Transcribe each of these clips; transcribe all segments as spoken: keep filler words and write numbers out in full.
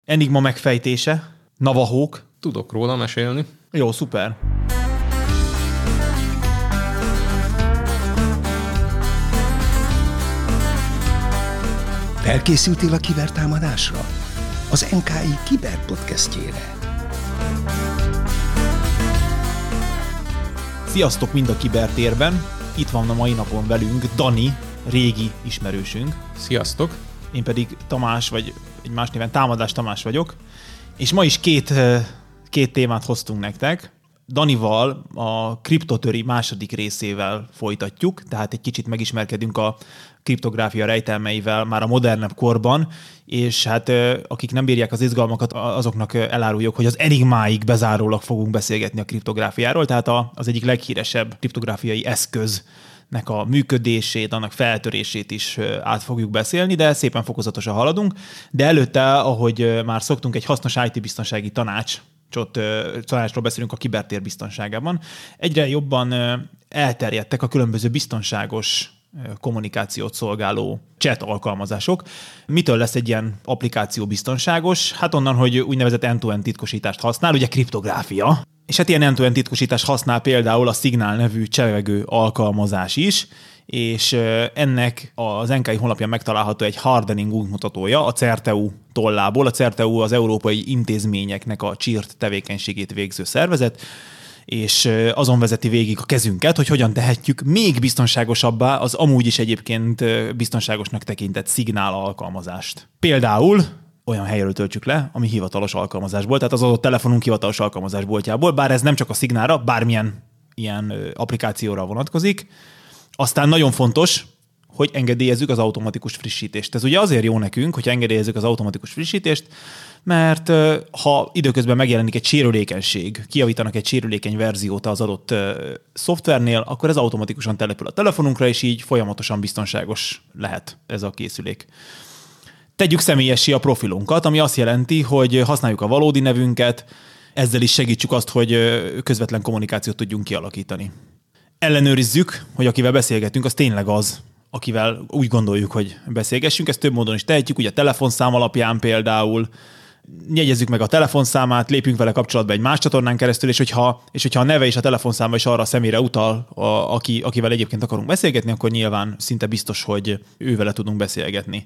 Enigma megfejtése, Navahók. Tudok róla mesélni. Jó, szuper. Felkészültél a kibertámadásra? Az en ká i kiberpodcastjére. Sziasztok mind a kibertérben. Itt van a mai napon velünk Dani, régi ismerősünk. Sziasztok. Én pedig Tamás, vagy egy más néven Támadás Tamás vagyok. És ma is két, két témát hoztunk nektek. Danival a kriptotöri második részével folytatjuk, tehát egy kicsit megismerkedünk a kriptográfia rejtelmeivel már a modernebb korban, és hát akik nem bírják az izgalmakat, azoknak eláruljuk, hogy az enigmáig bezárólag fogunk beszélgetni a kriptográfiáról, tehát az egyik leghíresebb kriptográfiai eszköznek a működését, annak feltörését is át fogjuk beszélni, de szépen fokozatosan haladunk. De előtte, ahogy már szoktunk, egy hasznos í té-biztonsági tanács, tanácsról beszélünk a kibertér biztonságában. Egyre jobban elterjedtek a különböző biztonságos kommunikációt szolgáló chat alkalmazások. Mitől lesz egy ilyen applikáció biztonságos? Hát onnan, hogy úgynevezett end-to-end titkosítást használ, ugye kriptográfia. És hát ilyen end-to-end titkosítást használ például a Signal nevű csevegő alkalmazás is, és ennek az en ká i honlapján megtalálható egy hardening útmutatója a CERT-E U tollából. A CERT-E U az európai intézményeknek a csírt tevékenységét végző szervezet, és azon vezeti végig a kezünket, hogy hogyan tehetjük még biztonságosabbá az amúgy is egyébként biztonságosnak tekintett Signal alkalmazást. Például olyan helyről töltsük le, ami hivatalos alkalmazásból, tehát az adott telefonunk hivatalos alkalmazásboltjából, bár ez nem csak a Signalra, bármilyen ilyen applikációra vonatkozik. Aztán nagyon fontos, hogy engedélyezzük az automatikus frissítést. Ez ugye azért jó nekünk, hogy engedélyezzük az automatikus frissítést, mert ha időközben megjelenik egy sérülékenység, kijavítanak egy sérülékeny verziót az adott szoftvernél, akkor ez automatikusan települ a telefonunkra, és így folyamatosan biztonságos lehet ez a készülék. Tegyük személyessé a profilunkat, ami azt jelenti, hogy használjuk a valódi nevünket, ezzel is segítsük azt, hogy közvetlen kommunikációt tudjunk kialakítani. Ellenőrizzük, hogy akivel beszélgetünk, az tényleg az, akivel úgy gondoljuk, hogy beszélgessünk. Ezt több módon is tehetjük, ugye a telefonszám alapján például. Jegyezzük meg a telefonszámát, lépjünk vele kapcsolatba egy más csatornán keresztül, és hogyha, és hogyha a neve és a telefonszáma is arra a személyre utal, a, aki, akivel egyébként akarunk beszélgetni, akkor nyilván szinte biztos, hogy ővele tudunk beszélgetni.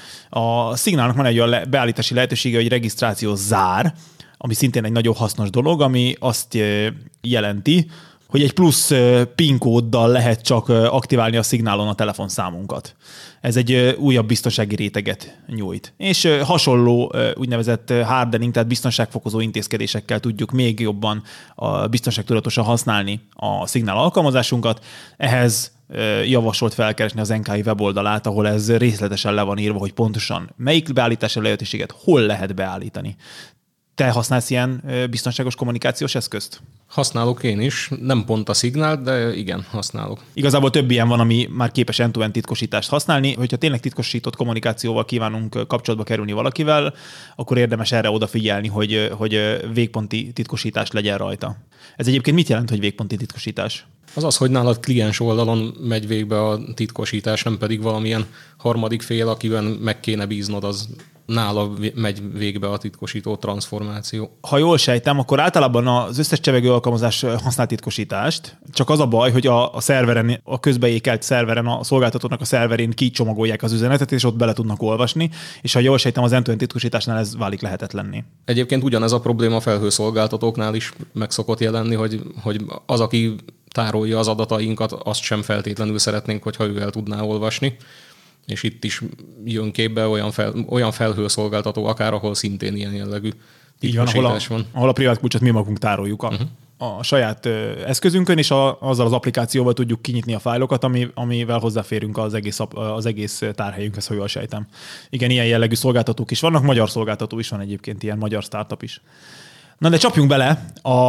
A Signalnak van egy olyan beállítási lehetősége, hogy regisztráció zár, ami szintén egy nagyon hasznos dolog, ami azt jelenti, hogy egy plusz PIN kóddal lehet csak aktiválni a Signalon a telefonszámunkat. Ez egy újabb biztonsági réteget nyújt. És hasonló úgynevezett hardening, tehát biztonságfokozó intézkedésekkel tudjuk még jobban a biztonságtudatosan használni a Signal alkalmazásunkat. Ehhez javasolt felkeresni az en ká i weboldalát, ahol ez részletesen le van írva, hogy pontosan melyik beállítási lehetőséget hol lehet beállítani. Te használsz ilyen biztonságos kommunikációs eszközt? Használok én is, nem pont a Signal, de igen, használok. Igazából több ilyen van, ami már képes end-to-end titkosítást használni. Hogyha tényleg titkosított kommunikációval kívánunk kapcsolatba kerülni valakivel, akkor érdemes erre odafigyelni, hogy, hogy végponti titkosítás legyen rajta. Ez egyébként mit jelent, hogy végponti titkosítás? Az az, hogy nálad kliens oldalon megy végbe a titkosítás, nem pedig valamilyen harmadik fél, akiben meg kéne bíznod, az nála megy végbe a titkosító transformáció. Ha jól sejtem, akkor általában az összes csevegő alkalmazás használ titkosítást, csak az a baj, hogy a, a szerveren, a közbeékelt szerveren, a szolgáltatónak a szerverén kicsomagolják az üzenetet, és ott bele tudnak olvasni, és ha jól sejtem, az end-to-end titkosításnál ez válik lehetetlenné. Egyébként ugyanez a probléma a felhőszolgáltatóknál is meg szokott jelenni, hogy, hogy az, aki tárolja az adatainkat, azt sem feltétlenül szeretnénk, hogyha ő el tudná olvasni. És itt is jön képbe olyan, fel, olyan felhőszolgáltató, akár ahol szintén ilyen jellegű titkosítás van. Ahol a privát kulcsot mi magunk tároljuk a, uh-huh. a saját eszközünkön, és a, azzal az applikációval tudjuk kinyitni a fájlokat, ami, amivel hozzáférünk az egész, az egész tárhelyünkhez, ha jól sejtem. Igen, ilyen jellegű szolgáltatók is vannak, magyar szolgáltató is van egyébként, ilyen magyar startup is. Na de csapjunk bele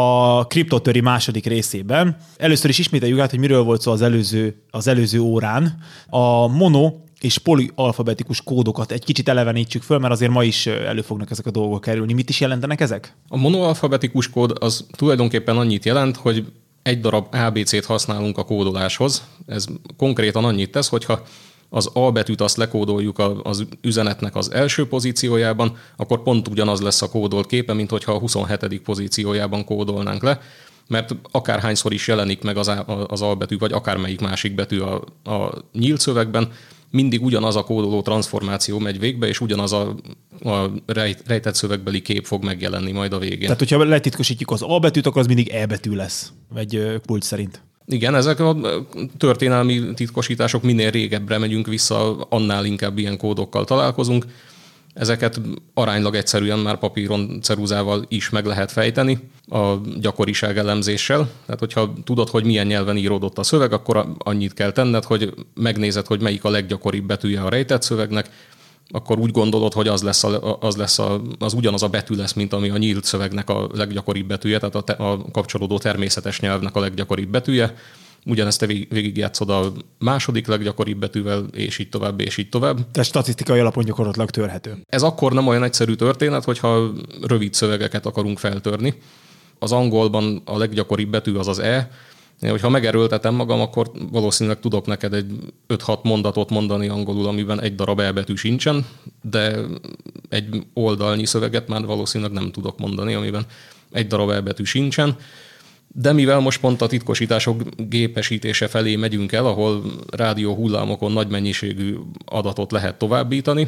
a kriptotöri második részében. Először is ismételjük át, hogy miről volt szó az előző, az előző órán. A mono és polialfabetikus kódokat egy kicsit elevenítsük föl, mert azért ma is elő fognak ezek a dolgok kerülni. Mit is jelentenek ezek? A monoalfabetikus kód az tulajdonképpen annyit jelent, hogy egy darab á bé cét használunk a kódoláshoz. Ez konkrétan annyit tesz, hogyha az A betűt azt lekódoljuk az üzenetnek az első pozíciójában, akkor pont ugyanaz lesz a kódolt képe, mint hogyha a huszonhetedik pozíciójában kódolnánk le, mert akárhányszor is jelenik meg az, A, az A betű, vagy akármelyik másik betű a, a nyílt szövegben, mindig ugyanaz a kódoló transformáció megy végbe, és ugyanaz a, a rejtett szövegbeli kép fog megjelenni majd a végén. Tehát, hogyha letitkosítjuk az A betűt, akkor az mindig E betű lesz, egy kulcs szerint. Igen, ezek a történelmi titkosítások, minél régebbre megyünk vissza, annál inkább ilyen kódokkal találkozunk. Ezeket aránylag egyszerűen már papíron, ceruzával is meg lehet fejteni a gyakoriság elemzéssel. Tehát, hogyha tudod, hogy milyen nyelven íródott a szöveg, akkor annyit kell tenned, hogy megnézed, hogy melyik a leggyakoribb betűje a rejtett szövegnek, akkor úgy gondolod, hogy az lesz, a, az, lesz a, az ugyanaz a betű lesz, mint ami a nyílt szövegnek a leggyakoribb betűje, tehát a, te, a kapcsolódó természetes nyelvnek a leggyakoribb betűje. Ugyanezt te végigjátszod a második leggyakoribb betűvel, és így tovább, és így tovább. Tehát statisztikai alapon gyakorlatilag törhető. Ez akkor nem olyan egyszerű történet, hogyha rövid szövegeket akarunk feltörni. Az angolban a leggyakoribb betű az az E. Hogyha megerőltetem magam, akkor valószínűleg tudok neked egy öt-hat mondatot mondani angolul, amiben egy darab E betű sincsen, de egy oldalnyi szöveget már valószínűleg nem tudok mondani, amiben egy darab E betű sincsen. De mivel most pont a titkosítások gépesítése felé megyünk el, ahol rádió hullámokon nagy mennyiségű adatot lehet továbbítani,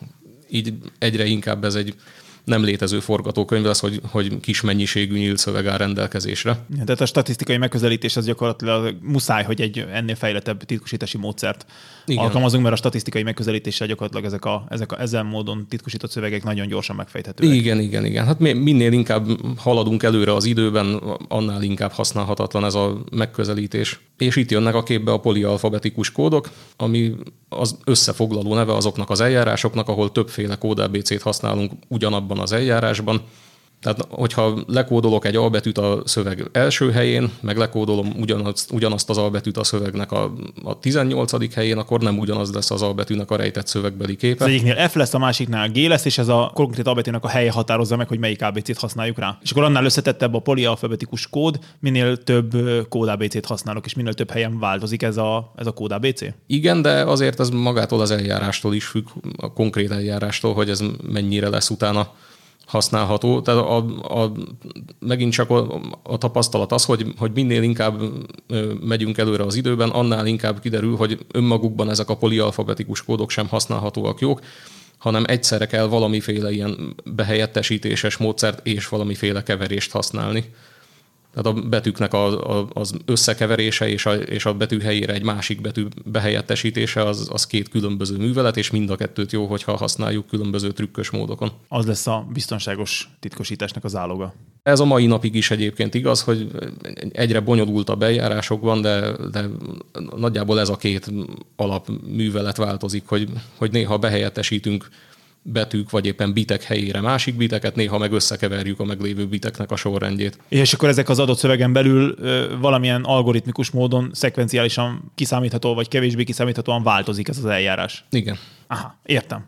így egyre inkább ez egy nem létező forgatókönyv lesz, hogy, hogy kis mennyiségű nyílt szöveg áll rendelkezésre. Ja, tehát a statisztikai megközelítés az gyakorlatilag muszáj, hogy egy ennél fejlettebb titkosítási módszert Igen. alkalmazunk, mert a statisztikai megközelítéssel gyakorlatilag ezek a, ezek a ezen módon titkosított szövegek nagyon gyorsan megfejthetőek. Igen, igen, igen. Hát minél inkább haladunk előre az időben, annál inkább használhatatlan ez a megközelítés. És itt jönnek a képbe a polialfabetikus kódok, ami az összefoglaló neve azoknak az eljárásoknak, ahol többféle kódábécét használunk ugyanabban az eljárásban. Tehát, hogyha lekódolok egy A betűt a szöveg első helyén, meg lekódolom ugyanazt, ugyanazt az A betűt a szövegnek a, a tizennyolcadik helyén, akkor nem ugyanaz lesz az A betűnek a rejtett szövegbeli képe. Az egyiknél F lesz, a másiknál G lesz, és ez a konkrét A betűnek a helye határozza meg, hogy melyik á bé cét használjuk rá. És akkor annál összetettebb a polialfabetikus kód, minél több kód á bé cét használok, és minél több helyen változik ez a, ez a kód á bé cé. Igen, de azért ez magától az eljárástól is függ, a konkrét eljárástól, hogy ez mennyire lesz utána használható. Tehát a, a, megint csak a, a tapasztalat az, hogy, hogy minél inkább megyünk előre az időben, annál inkább kiderül, hogy önmagukban ezek a polialfabetikus kódok sem használhatóak jók, hanem egyszerre kell valamiféle ilyen behelyettesítéses módszert és valamiféle keverést használni. Tehát a betűknek a, a, az összekeverése és a, és a betű helyére egy másik betű behelyettesítése az, az két különböző művelet, és mind a kettőt jó, hogyha használjuk különböző trükkös módokon. Az lesz a biztonságos titkosításnak az áloga. Ez a mai napig is egyébként igaz, hogy egyre bonyolultabb eljárások van, de, de nagyjából ez a két alapművelet változik, hogy, hogy néha behelyettesítünk betűk, vagy éppen bitek helyére másik biteket, néha meg összekeverjük a meglévő biteknek a sorrendjét. És akkor ezek az adott szövegen belül ö, valamilyen algoritmikus módon szekvenciálisan kiszámítható, vagy kevésbé kiszámíthatóan változik ez az eljárás. Igen. Aha, értem.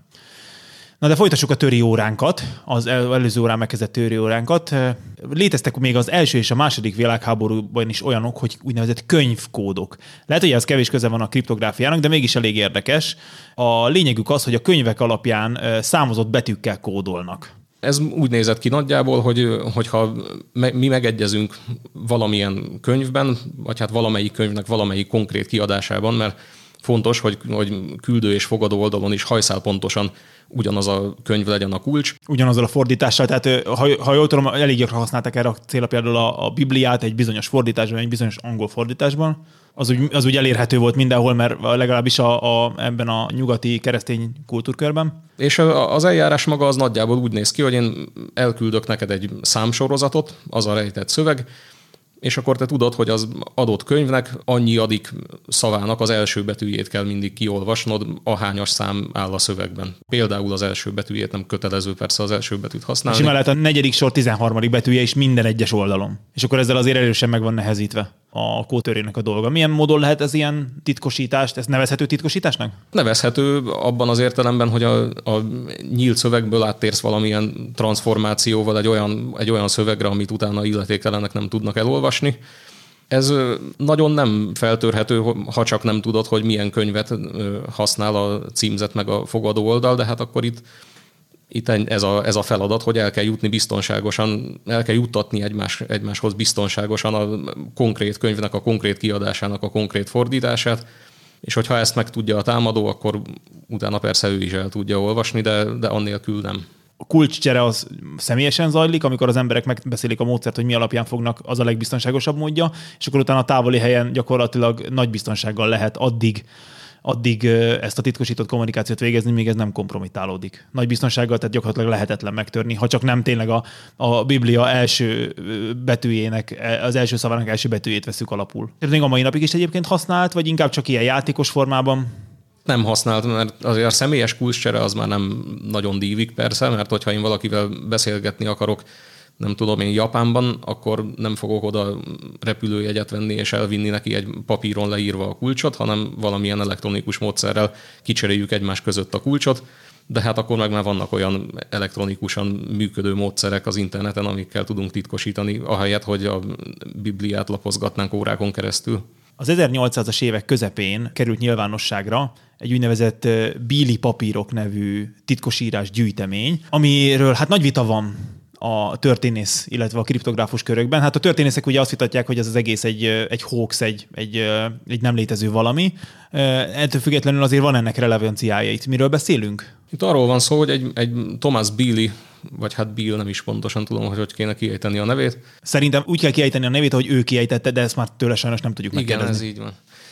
Na de folytassuk a töri óránkat, az el, előző órán megkezdett töri óránkat. Léteztek még az első és a második világháborúban is olyanok, hogy úgynevezett könyvkódok. Lehet, hogy ez kevés köze van a kriptográfiának, de mégis elég érdekes. A lényegük az, hogy a könyvek alapján számozott betűkkel kódolnak. Ez úgy nézett ki nagyjából, hogy hogyha mi megegyezünk valamilyen könyvben, vagy hát valamelyik könyvnek valamelyik konkrét kiadásában, mert fontos, hogy, hogy küldő és fogadó oldalon is hajszál pontosan ugyanaz a könyv legyen a kulcs. Ugyanazzal a fordítással, tehát ha, ha jól tudom, elég gyakran használták erre a célra például a, a Bibliát egy bizonyos fordításban, egy bizonyos angol fordításban. Az úgy, az úgy elérhető volt mindenhol, mert legalábbis a, a, ebben a nyugati keresztény kultúrkörben. És az eljárás maga az nagyjából úgy néz ki, hogy én elküldök neked egy számsorozatot, az a rejtett szöveg, és akkor te tudod, hogy az adott könyvnek annyi adik szavának az első betűjét kell mindig kiolvasnod, ahányas szám áll a szövegben. Például az első betűjét, nem kötelező persze az első betűt használni. És imellett a negyedik sor tizenharmadik betűje is minden egyes oldalon. És akkor ezzel azért erősen meg van nehezítve a kódtörőnek a dolga. Milyen módon lehet ez ilyen titkosítást? Ez nevezhető titkosításnak? Nevezhető abban az értelemben, hogy a, a nyílt szövegből áttérsz valamilyen transformációval egy olyan, egy olyan szövegre, amit utána illetéktelenek nem tudnak elolvasni. Ez nagyon nem feltörhető, ha csak nem tudod, hogy milyen könyvet használ a címzet meg a fogadó oldal, de hát akkor itt, itt ez, a, ez a feladat, hogy el kell jutni biztonságosan, el kell juttatni egymás, egymáshoz biztonságosan a konkrét könyvnek, a konkrét kiadásának a konkrét fordítását, és hogyha ezt meg tudja a támadó, akkor utána persze ő is el tudja olvasni, de, de annélkül nem. A kulcscsere az személyesen zajlik, amikor az emberek megbeszélik a módszert, hogy mi alapján fognak, az a legbiztonságosabb módja, és akkor utána a távoli helyen gyakorlatilag nagy biztonsággal lehet addig, addig ezt a titkosított kommunikációt végezni, míg ez nem kompromittálódik. Nagy biztonsággal, tehát gyakorlatilag lehetetlen megtörni, ha csak nem tényleg a, a Biblia első betűjének, az első szavának első betűjét veszük alapul. Ez még a mai napig is egyébként használt, vagy inkább csak ilyen játékos formában? Nem használt, mert azért a személyes kulcscsere az már nem nagyon dívik persze, mert hogyha én valakivel beszélgetni akarok, nem tudom én Japánban, akkor nem fogok oda repülőjegyet venni és elvinni neki egy papíron leírva a kulcsot, hanem valamilyen elektronikus módszerrel kicseréljük egymás között a kulcsot, de hát akkor meg már vannak olyan elektronikusan működő módszerek az interneten, amikkel tudunk titkosítani, ahelyett, hogy a Bibliát lapozgatnánk órákon keresztül. Az ezernyolcszázas évek közepén került nyilvánosságra egy úgynevezett Bíli papírok nevű titkosírás gyűjtemény, amiről hát nagy vita van a történész, illetve a kriptográfus körökben. Hát a történészek ugye azt vitatják, hogy ez az egész egy, egy hoax, egy, egy, egy nem létező valami. Ettől függetlenül azért van ennek relevanciája. Itt miről beszélünk? Itt arról van szó, hogy egy, egy Thomas Bíli, vagy hát Bill, nem is pontosan tudom, hogy hogy kéne kiejteni a nevét. Szerintem úgy kell kiejteni a nevét, hogy ő kiejtette, de ezt már tőle sajnos nem tudjuk megkérdezni. Igen, ez így van.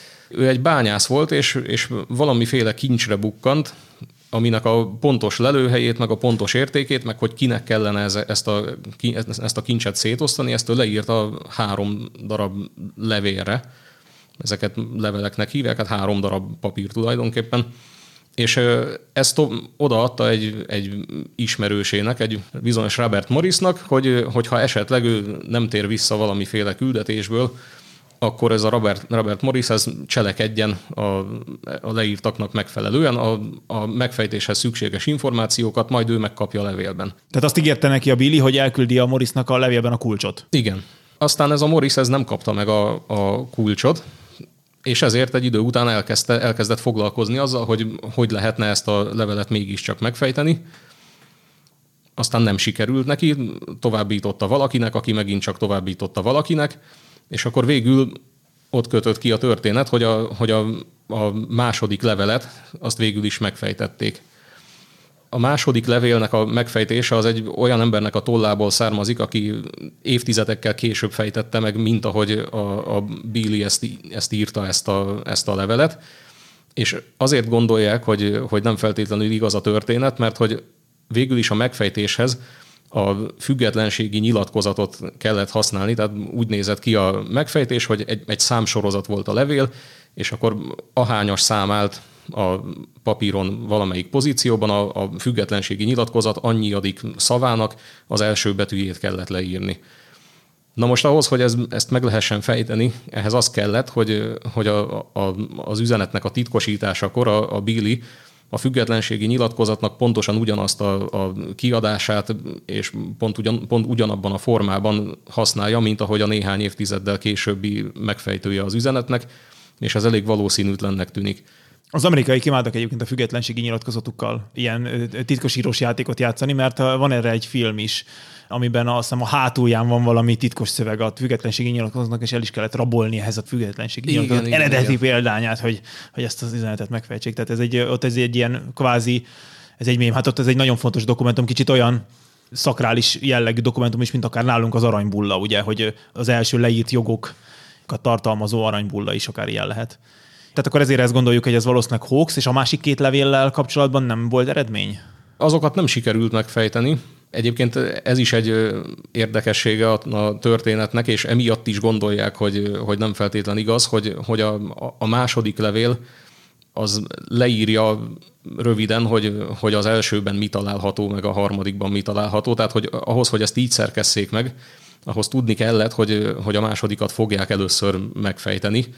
Ő egy bányász volt, és, és valamiféle kincsre bukkant, aminek a pontos lelőhelyét, meg a pontos értékét, meg hogy kinek kellene ez, ezt, a, ezt a kincset szétosztani, ezt ő leírta három darab levélre. Ezeket leveleknek hívják, hát három darab papír tulajdonképpen. És ezt odaadta egy, egy ismerősének, egy bizonyos Robert Morrisnak, hogy, hogyha esetleg ő nem tér vissza valamiféle küldetésből, akkor ez a Robert, Robert Morris ez cselekedjen a, a leírtaknak megfelelően, a, a megfejtéshez szükséges információkat majd ő megkapja a levélben. Tehát azt ígérte neki a Billy, hogy elküldi a Morrisnak a levélben a kulcsot. Igen. Aztán ez a Morris ez nem kapta meg a, a kulcsot, és ezért egy idő után elkezdte, elkezdett foglalkozni azzal, hogy hogy lehetne ezt a levelet mégiscsak megfejteni. Aztán nem sikerült neki, továbbította valakinek, aki megint csak továbbította valakinek, és akkor végül ott kötött ki a történet, hogy a, hogy a, a második levelet azt végül is megfejtették. A második levélnek a megfejtése az egy olyan embernek a tollából származik, aki évtizedekkel később fejtette meg, mint ahogy a, a Billy ezt, ezt írta, ezt a, ezt a levelet. És azért gondolják, hogy, hogy nem feltétlenül igaz a történet, mert hogy végül is a megfejtéshez a függetlenségi nyilatkozatot kellett használni, tehát úgy nézett ki a megfejtés, hogy egy, egy számsorozat volt a levél, és akkor ahányas szám állt a papíron valamelyik pozícióban, a, a függetlenségi nyilatkozat annyiadik szavának az első betűjét kellett leírni. Na most ahhoz, hogy ez, ezt meg lehessen fejteni, ehhez az kellett, hogy, hogy a, a, az üzenetnek a titkosításakor a, a Billy a függetlenségi nyilatkozatnak pontosan ugyanazt a, a kiadását és pont, ugyan, pont ugyanabban a formában használja, mint ahogy a néhány évtizeddel későbbi megfejtője az üzenetnek, és ez elég valószínűtlennek tűnik. Az amerikai imádnak egyébként a függetlenségi nyilatkozatukkal ilyen titkosírós játékot játszani, mert van erre egy film is, amiben azt hiszem a hátulján van valami titkos szöveg a függetlenségi nyilatkozatnak, és el is kellett rabolni ehhez a függetlenségi nyilatkozat eredeti igen. példányát, hogy, hogy ezt az üzenetet megfejtsék. Tehát ez egy, ott ez egy ilyen kvázi, ez egy mém, hát ott ez egy nagyon fontos dokumentum, kicsit olyan szakrális jellegű dokumentum is, mint akár nálunk az aranybulla, ugye, hogy az első leírt jogokat tartalmazó aranybulla is akár ilyen lehet. Tehát akkor ezért ezt gondoljuk, hogy ez valószínűleg hoax, és a másik két levéllel kapcsolatban nem volt eredmény? Azokat nem sikerült megfejteni. Egyébként ez is egy érdekessége a történetnek, és emiatt is gondolják, hogy, hogy nem feltétlen igaz, hogy, hogy a, a második levél az leírja röviden, hogy, hogy az elsőben mi található, meg a harmadikban mi található. Tehát hogy ahhoz, hogy ezt így szerkesszék meg, ahhoz tudni kellett, hogy, hogy a másodikat fogják először megfejteni,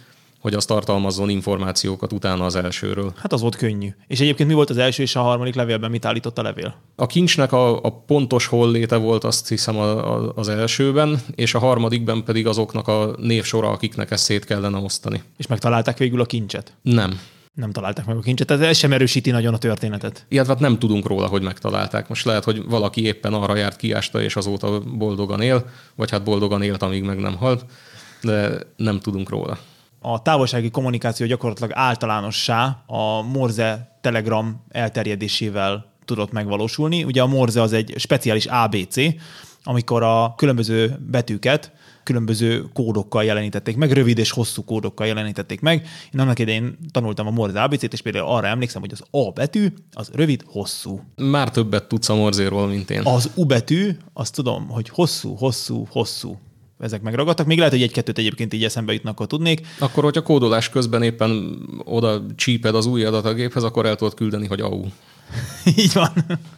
hogy az tartalmazzon információkat utána az elsőről. Hát az volt könnyű. És egyébként mi volt az első és a harmadik levélben? Mit állított a levél? A kincsnek a, a pontos holléte volt, azt hiszem a, a, az elsőben, és a harmadikben pedig azoknak a névsora, akiknek ezt szét kellene osztani. És megtalálták végül a kincset? Nem. Nem találták meg a kincset, tehát ez sem erősíti nagyon a történetet. Illetve hát nem tudunk róla, hogy megtalálták. Most lehet, hogy valaki éppen arra járt, kiásta, és azóta boldogan él, vagy hát boldogan élt, amíg meg nem halt, de nem tudunk róla. A távolsági kommunikáció gyakorlatilag általánossá a Morse Telegram elterjedésével tudott megvalósulni. Ugye a Morse az egy speciális á bé cé, amikor a különböző betűket különböző kódokkal jelenítették meg, rövid és hosszú kódokkal jelenítették meg. Én annak idején tanultam a Morse á bé cét, és például arra emlékszem, hogy az A betű az rövid, hosszú. Már többet tudsz a Morséról, mint én. Az U betű, azt tudom, hogy hosszú, hosszú, hosszú. Ezek megragadtak. Még lehet, hogy egy-kettőt egyébként így eszembe jutnak, akkor tudnék. Akkor, hogyha kódolás közben éppen oda csíped az új adat a géphez, akkor el tudod küldeni, hogy au. Így van.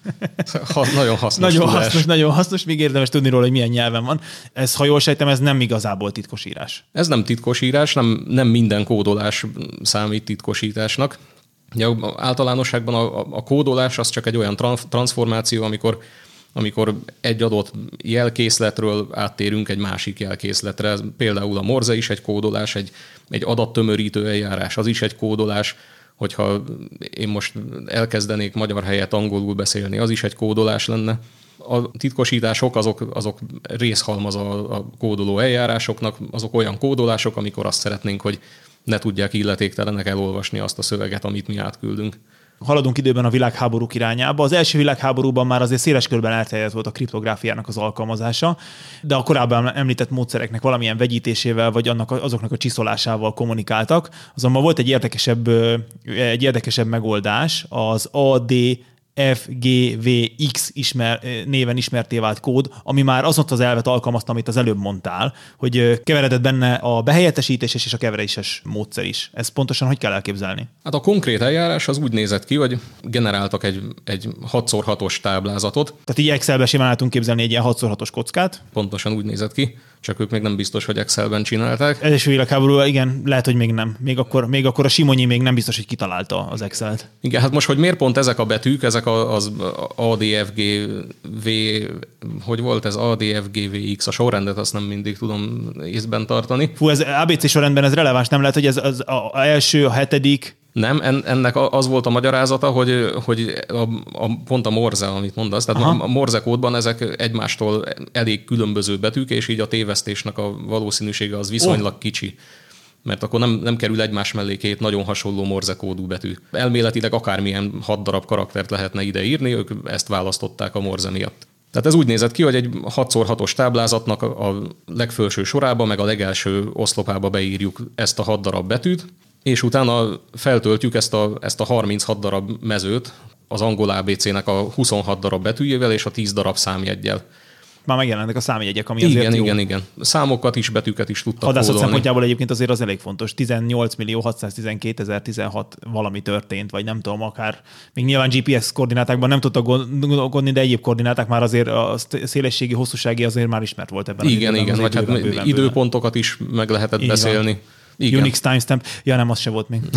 Ha, nagyon hasznos Nagyon tudás. hasznos, nagyon hasznos, még érdemes tudni róla, hogy milyen nyelven van. Ez, ha jól sejtem, ez nem igazából titkosírás. Ez nem titkosírás, nem, nem minden kódolás számít titkosításnak. Ugye, általánosságban a, a kódolás az csak egy olyan transformáció, amikor amikor egy adott jelkészletről áttérünk egy másik jelkészletre. Például a Morse is egy kódolás, egy, egy adattömörítő eljárás, az is egy kódolás. Hogyha én most elkezdenék magyar helyett angolul beszélni, az is egy kódolás lenne. A titkosítások azok, azok részhalmaz a, a kódoló eljárásoknak, azok olyan kódolások, amikor azt szeretnénk, hogy ne tudják illetéktelenek elolvasni azt a szöveget, amit mi átküldünk. Haladunk időben a világháborúk irányába. Az első világháborúban már azért széles körben elterjedt volt a kriptográfiának az alkalmazása, de a korábban említett módszereknek valamilyen vegyítésével, vagy annak, azoknak a csiszolásával kommunikáltak. Azonban volt egy érdekesebb, egy érdekesebb megoldás, az á dé ef gé vé iksz ismer, néven ismerté vált kód, ami már azon az elvet alkalmazta, amit az előbb mondtál, hogy keveredett benne a behelyettesítéses és a keveréses módszer is. Ez pontosan hogy kell elképzelni? Hát a konkrét eljárás az úgy nézett ki, hogy generáltak egy, egy hat szor hatos táblázatot. Tehát így Excelbe simán tudunk képzelni egy ilyen hat szor hatos kockát. Pontosan úgy nézett ki, csak ők még nem biztos, hogy Excelben csinálták. Ez is világháború, igen, lehet, hogy még nem. Még akkor, még akkor a Simonyi még nem biztos, hogy kitalálta az Excelt. Igen, hát most, hogy miért pont ezek a betűk, ezek az á dé ef gé vé, hogy volt ez á dé ef gé vé iksz, a sorrendet azt nem mindig tudom észben tartani. Fú, ez á bé cé sorrendben ez releváns, nem lehet, hogy ez az a első, a hetedik. Nem, ennek az volt a magyarázata, hogy, hogy a, a, pont a Morse, amit mondasz, tehát Aha. a Morse kódban ezek egymástól elég különböző betűk, és így a tévesztésnek a valószínűsége az viszonylag oh. kicsi. Mert akkor nem, nem kerül egymás mellé két nagyon hasonló Morse kódú betű. Elméletileg akármilyen hat darab karaktert lehetne ide írni, ők ezt választották a Morse miatt. Tehát ez úgy nézett ki, hogy egy hat szor hatos táblázatnak a legfelső sorába, meg a legelső oszlopába beírjuk ezt a hat darab betűt, és utána feltöltjük ezt a, ezt a harminchat darab mezőt az angol á bé cének a huszonhat darab betűjével és a tíz darab számjeggyel. Már megjelennek a számjegyek, ami igen, azért jó. Igen, igen, Számokat is, betűket is tudtak hadászat kódolni. szempontjából egyébként azért az elég fontos. tizennyolc millió hatszáztizenkétezer-tizenhat valami történt, vagy nem tudom, akár még nyilván gé pé es koordinátákban nem tudtak gondolkodni, de egyéb koordináták már azért a szélességi, hosszúsági azért már ismert volt ebben. Igen, igen, igen, vagy hát bőven, bőven, időpontokat is meg lehetett így beszélni. Van. Igen. Unix timestamp, ja nem, az se volt még.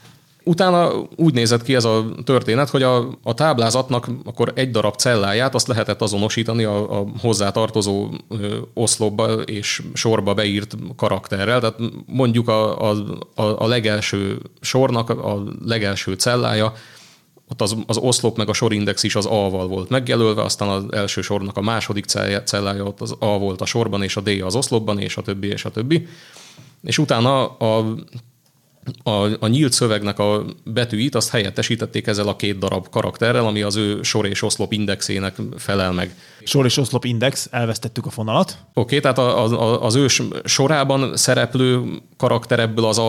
Utána úgy nézett ki ez a történet, hogy a, a táblázatnak akkor egy darab celláját azt lehetett azonosítani a, a hozzátartozó ö, oszlopba és sorba beírt karakterrel. Tehát mondjuk a, a, a, a legelső sornak a legelső cellája, ott az, az oszlop meg a sorindex is az A-val volt megjelölve, aztán az első sornak a második cellája ott az A volt a sorban, és a D az oszlopban, és a többi, és a többi. És utána a, a, a nyílt szövegnek a betűit azt helyettesítették ezzel a két darab karakterrel, ami az ő sor és oszlop indexének felel meg. Sor és oszlop index, elvesztettük a fonalat. Oké, okay, tehát a, a, az ő sorában szereplő karakter ebből az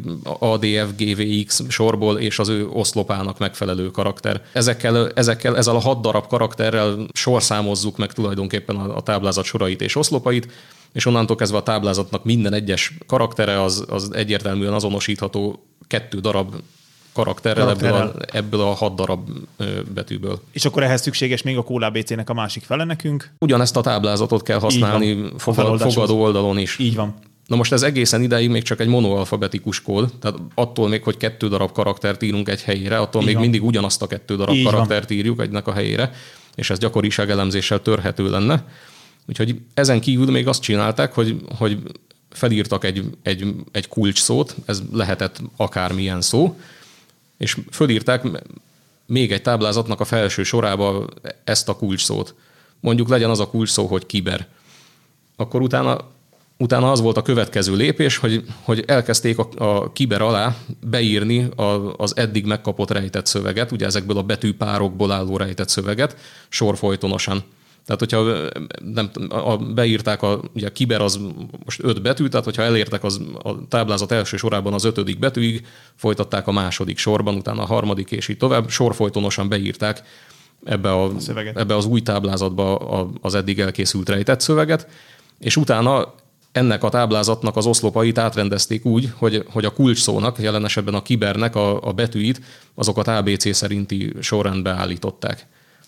á dé ef gé vé iksz sorból és az ő oszlopának megfelelő karakter. Ezekkel, ezekkel ezzel a hat darab karakterrel sorszámozzuk meg tulajdonképpen a, a táblázat sorait és oszlopait, és onnantól kezdve a táblázatnak minden egyes karaktere az, az egyértelműen azonosítható kettő darab karakterrel ebből a, ebből a hat darab betűből. És akkor ehhez szükséges még a Call á bé cének a másik fele nekünk. Ugyanezt a táblázatot kell használni fogad, fogadó oldalon is. Így van. Na most ez egészen idáig még csak egy monoalfabetikus kód, tehát attól még, hogy kettő darab karaktert írunk egy helyére, attól Így még van. mindig ugyanazt a kettő darab Így karaktert van. írjuk egynek a helyére, és ez gyakoriság elemzéssel törhető lenne. Úgyhogy ezen kívül még azt csinálták, hogy, hogy felírtak egy, egy, egy kulcsszót, ez lehetett akármilyen szó, és fölírták még egy táblázatnak a felső sorába ezt a kulcsszót. Mondjuk legyen az a kulcsszó, hogy kiber. Akkor utána, utána az volt a következő lépés, hogy, hogy elkezdték a, a kiber alá beírni a, az eddig megkapott rejtett szöveget, ugye ezekből a betűpárokból álló rejtett szöveget sorfolytonosan. Tehát, hogyha nem, a, beírták, a, ugye a kiber az most öt betű, tehát hogyha elértek az, a táblázat első sorában az ötödik betűig, folytatták a második sorban, utána a harmadik, és így tovább, sorfolytonosan beírták ebbe, a, a ebbe az új táblázatba az eddig elkészült rejtett szöveget, és utána ennek a táblázatnak az oszlopait átrendezték úgy, hogy, hogy a kulcsszónak, jelen esetben a kibernek a, a betűit, azokat á bé cé szerinti sorrendbe állították.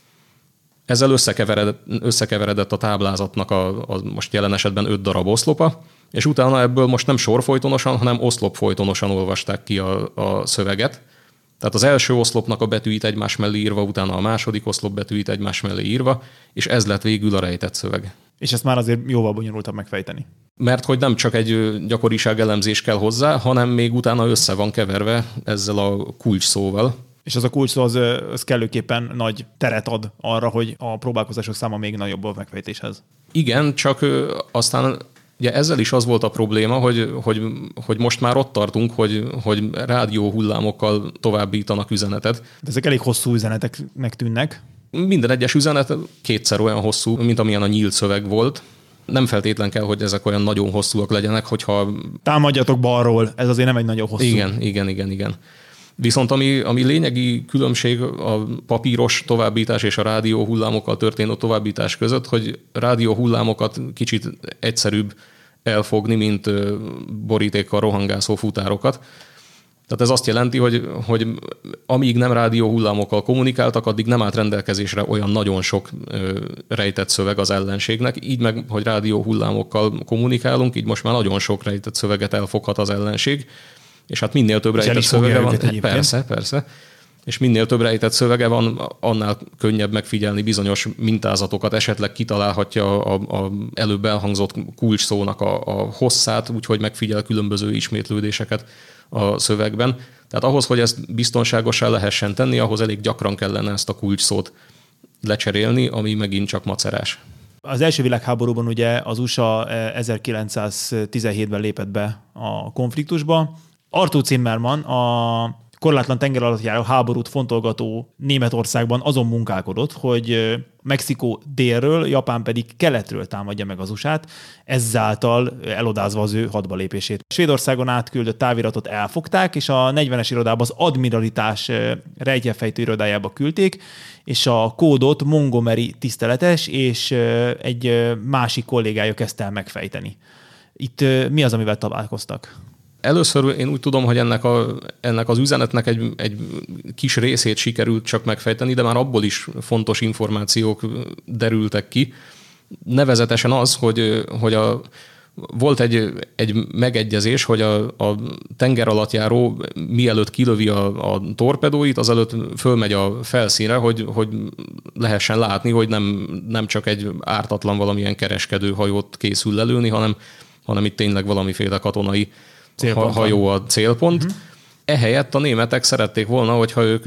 Ezzel összekeveredett, összekeveredett a táblázatnak a, a most jelen esetben öt darab oszlopa, és utána ebből most nem sorfolytonosan, hanem oszlopfolytonosan olvasták ki a, a szöveget. Tehát az első oszlopnak a betűit egymás mellé írva, utána a második oszlop betűit egymás mellé írva, és ez lett végül a rejtett szöveg. És ezt már azért jóval bonyolultabb megfejteni. Mert hogy nem csak egy gyakoriság elemzés kell hozzá, hanem még utána össze van keverve ezzel a kulcsszóval. És az a kulcs szó az, az kellőképpen nagy teret ad arra, hogy a próbálkozások száma még nagyobb a megfejtéshez. Igen, csak aztán ugye ezzel is az volt a probléma, hogy, hogy, hogy most már ott tartunk, hogy, hogy rádió hullámokkal továbbítanak üzenetet. De ezek elég hosszú üzeneteknek tűnnek. Minden egyes üzenet kétszer olyan hosszú, mint amilyen a nyílt szöveg volt. Nem feltétlen kell, hogy ezek olyan nagyon hosszúak legyenek, hogyha... Támadjatok balról, ez azért nem egy nagyon hosszú. Igen, igen, igen, igen. Viszont ami, ami lényegi különbség a papíros továbbítás és a rádió hullámokkal történő továbbítás között, hogy rádió hullámokat kicsit egyszerűbb elfogni, mint borítékkal rohangászó futárokat. Tehát ez azt jelenti, hogy, hogy amíg nem rádió hullámokkal kommunikáltak, addig nem állt rendelkezésre olyan nagyon sok rejtett szöveg az ellenségnek. Így meg, hogy rádió hullámokkal kommunikálunk, így most már nagyon sok rejtett szöveget elfoghat az ellenség. És hát minél több rejtett szövege van, persze, persze, és minél több rejtett szövege van, annál könnyebb megfigyelni bizonyos mintázatokat, esetleg kitalálhatja a, a előbb elhangzott kulcsszónak a, a hosszát, úgyhogy megfigyel különböző ismétlődéseket a szövegben. Tehát ahhoz, hogy ezt biztonságosan lehessen tenni, ahhoz elég gyakran kellene ezt a kulcsszót lecserélni, ami megint csak macerás. Az első világháborúban ugye az u es á ezerkilencszáztizenhétben lépett be a konfliktusba. Arthur Zimmermann, a korlátlan tengeralattjáró háborút fontolgató Németországban azon munkálkodott, hogy Mexikó délről, Japán pedig keletről támadja meg az u es á-t, ezáltal elodázva az ő hadba lépését. Svédországon átküldött táviratot elfogták, és a negyvenes irodába az admiralitás rejtjelfejtő irodájába küldték, és a kódot Montgomery tiszteletes és egy másik kollégája kezdte el megfejteni. Itt mi az, amivel találkoztak? Először én úgy tudom, hogy ennek, a, ennek az üzenetnek egy, egy kis részét sikerült csak megfejteni, de már abból is fontos információk derültek ki. Nevezetesen az, hogy, hogy a, volt egy, egy megegyezés, hogy a, a tengeralattjáró mielőtt kilövi a, a torpedóit, azelőtt fölmegy a felszínre, hogy, hogy lehessen látni, hogy nem, nem csak egy ártatlan valamilyen kereskedő hajót készül lelőni, hanem, hanem itt tényleg valamiféle katonai Célpont. hajó a célpont. Uh-huh. Ehelyett a németek szerették volna, hogyha ők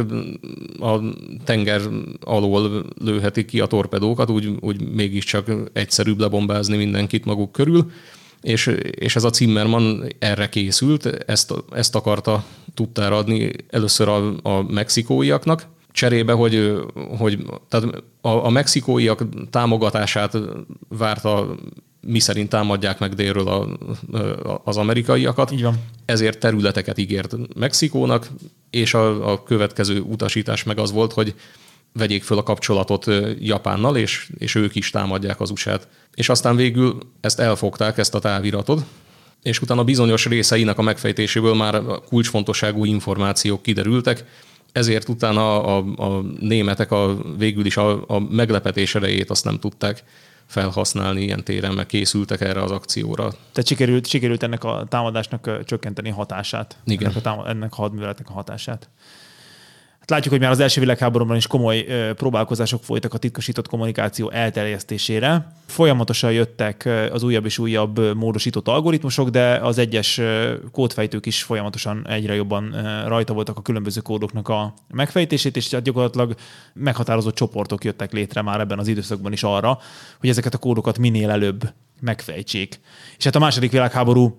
a tenger alól lőhetik ki a torpedókat, úgy, úgy mégiscsak egyszerűbb lebombázni mindenkit maguk körül, és, és ez a Zimmermann erre készült, ezt, ezt akarta tudtára adni először a, a mexikóiaknak, cserébe, hogy, hogy tehát a, a mexikóiak támogatását várta, mi szerint támadják meg délről a, a, az amerikaiakat. Így van. Ezért területeket ígért Mexikónak, és a, a következő utasítás meg az volt, hogy vegyék föl a kapcsolatot Japánnal, és, és ők is támadják az u es á-t. És aztán végül ezt elfogták, ezt a táviratot, és utána bizonyos részeinek a megfejtéséből már kulcsfontosságú információk kiderültek, ezért utána a, a, a németek a, végül is a, a meglepetés erejét azt nem tudták felhasználni ilyen téren, meg készültek erre az akcióra. Tehát sikerült, sikerült ennek a támadásnak csökkenteni hatását. Igen. Ennek a, támad, ennek a hadműveletnek a hatását. Hát látjuk, hogy már az első világháborúban is komoly ö, próbálkozások folytak a titkosított kommunikáció elterjesztésére. Folyamatosan jöttek az újabb és újabb módosított algoritmusok, de az egyes ö, kódfejtők is folyamatosan egyre jobban ö, rajta voltak a különböző kódoknak a megfejtését, és gyakorlatilag meghatározott csoportok jöttek létre már ebben az időszakban is arra, hogy ezeket a kódokat minél előbb megfejtsék. És hát a második világháború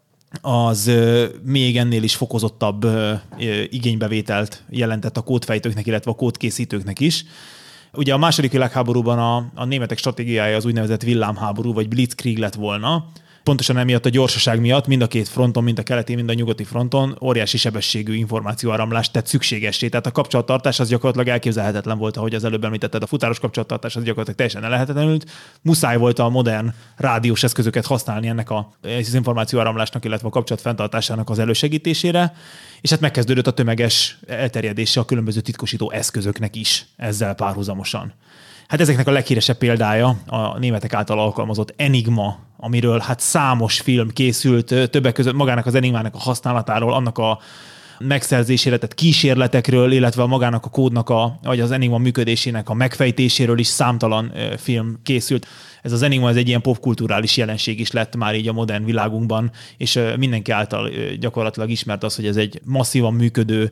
az még ennél is fokozottabb igénybevételt jelentett a kódfejtőknek, illetve a kódkészítőknek is. Ugye a második világháborúban a, a németek stratégiája az úgynevezett villámháború, vagy blitzkrieg lett volna. Pontosan emiatt a gyorsaság miatt mind a két fronton, mind a keleti, mind a nyugati fronton óriási sebességű információáramlást tett szükségessé. Tehát a kapcsolattartás az gyakorlatilag elképzelhetetlen volt, ahogy az előbb említetted, a futáros kapcsolattartás az gyakorlatilag teljesen ellehetetlenült. Muszáj volt a modern rádiós eszközöket használni ennek a, az információáramlásnak, illetve a kapcsolat fenntartásának az elősegítésére. És hát megkezdődött a tömeges elterjedése a különböző titkosító eszközöknek is ezzel párhuzamosan. Hát ezeknek a leghíresebb példája a németek által alkalmazott Enigma, amiről hát számos film készült, többek között magának az Enigmának a használatáról, annak a megszerzésére, tehát kísérletekről, illetve a magának a kódnak, a, vagy az Enigma működésének a megfejtéséről is számtalan film készült. Ez az Enigma ez egy ilyen popkulturális jelenség is lett már így a modern világunkban, és mindenki által gyakorlatilag ismert az, hogy ez egy masszívan működő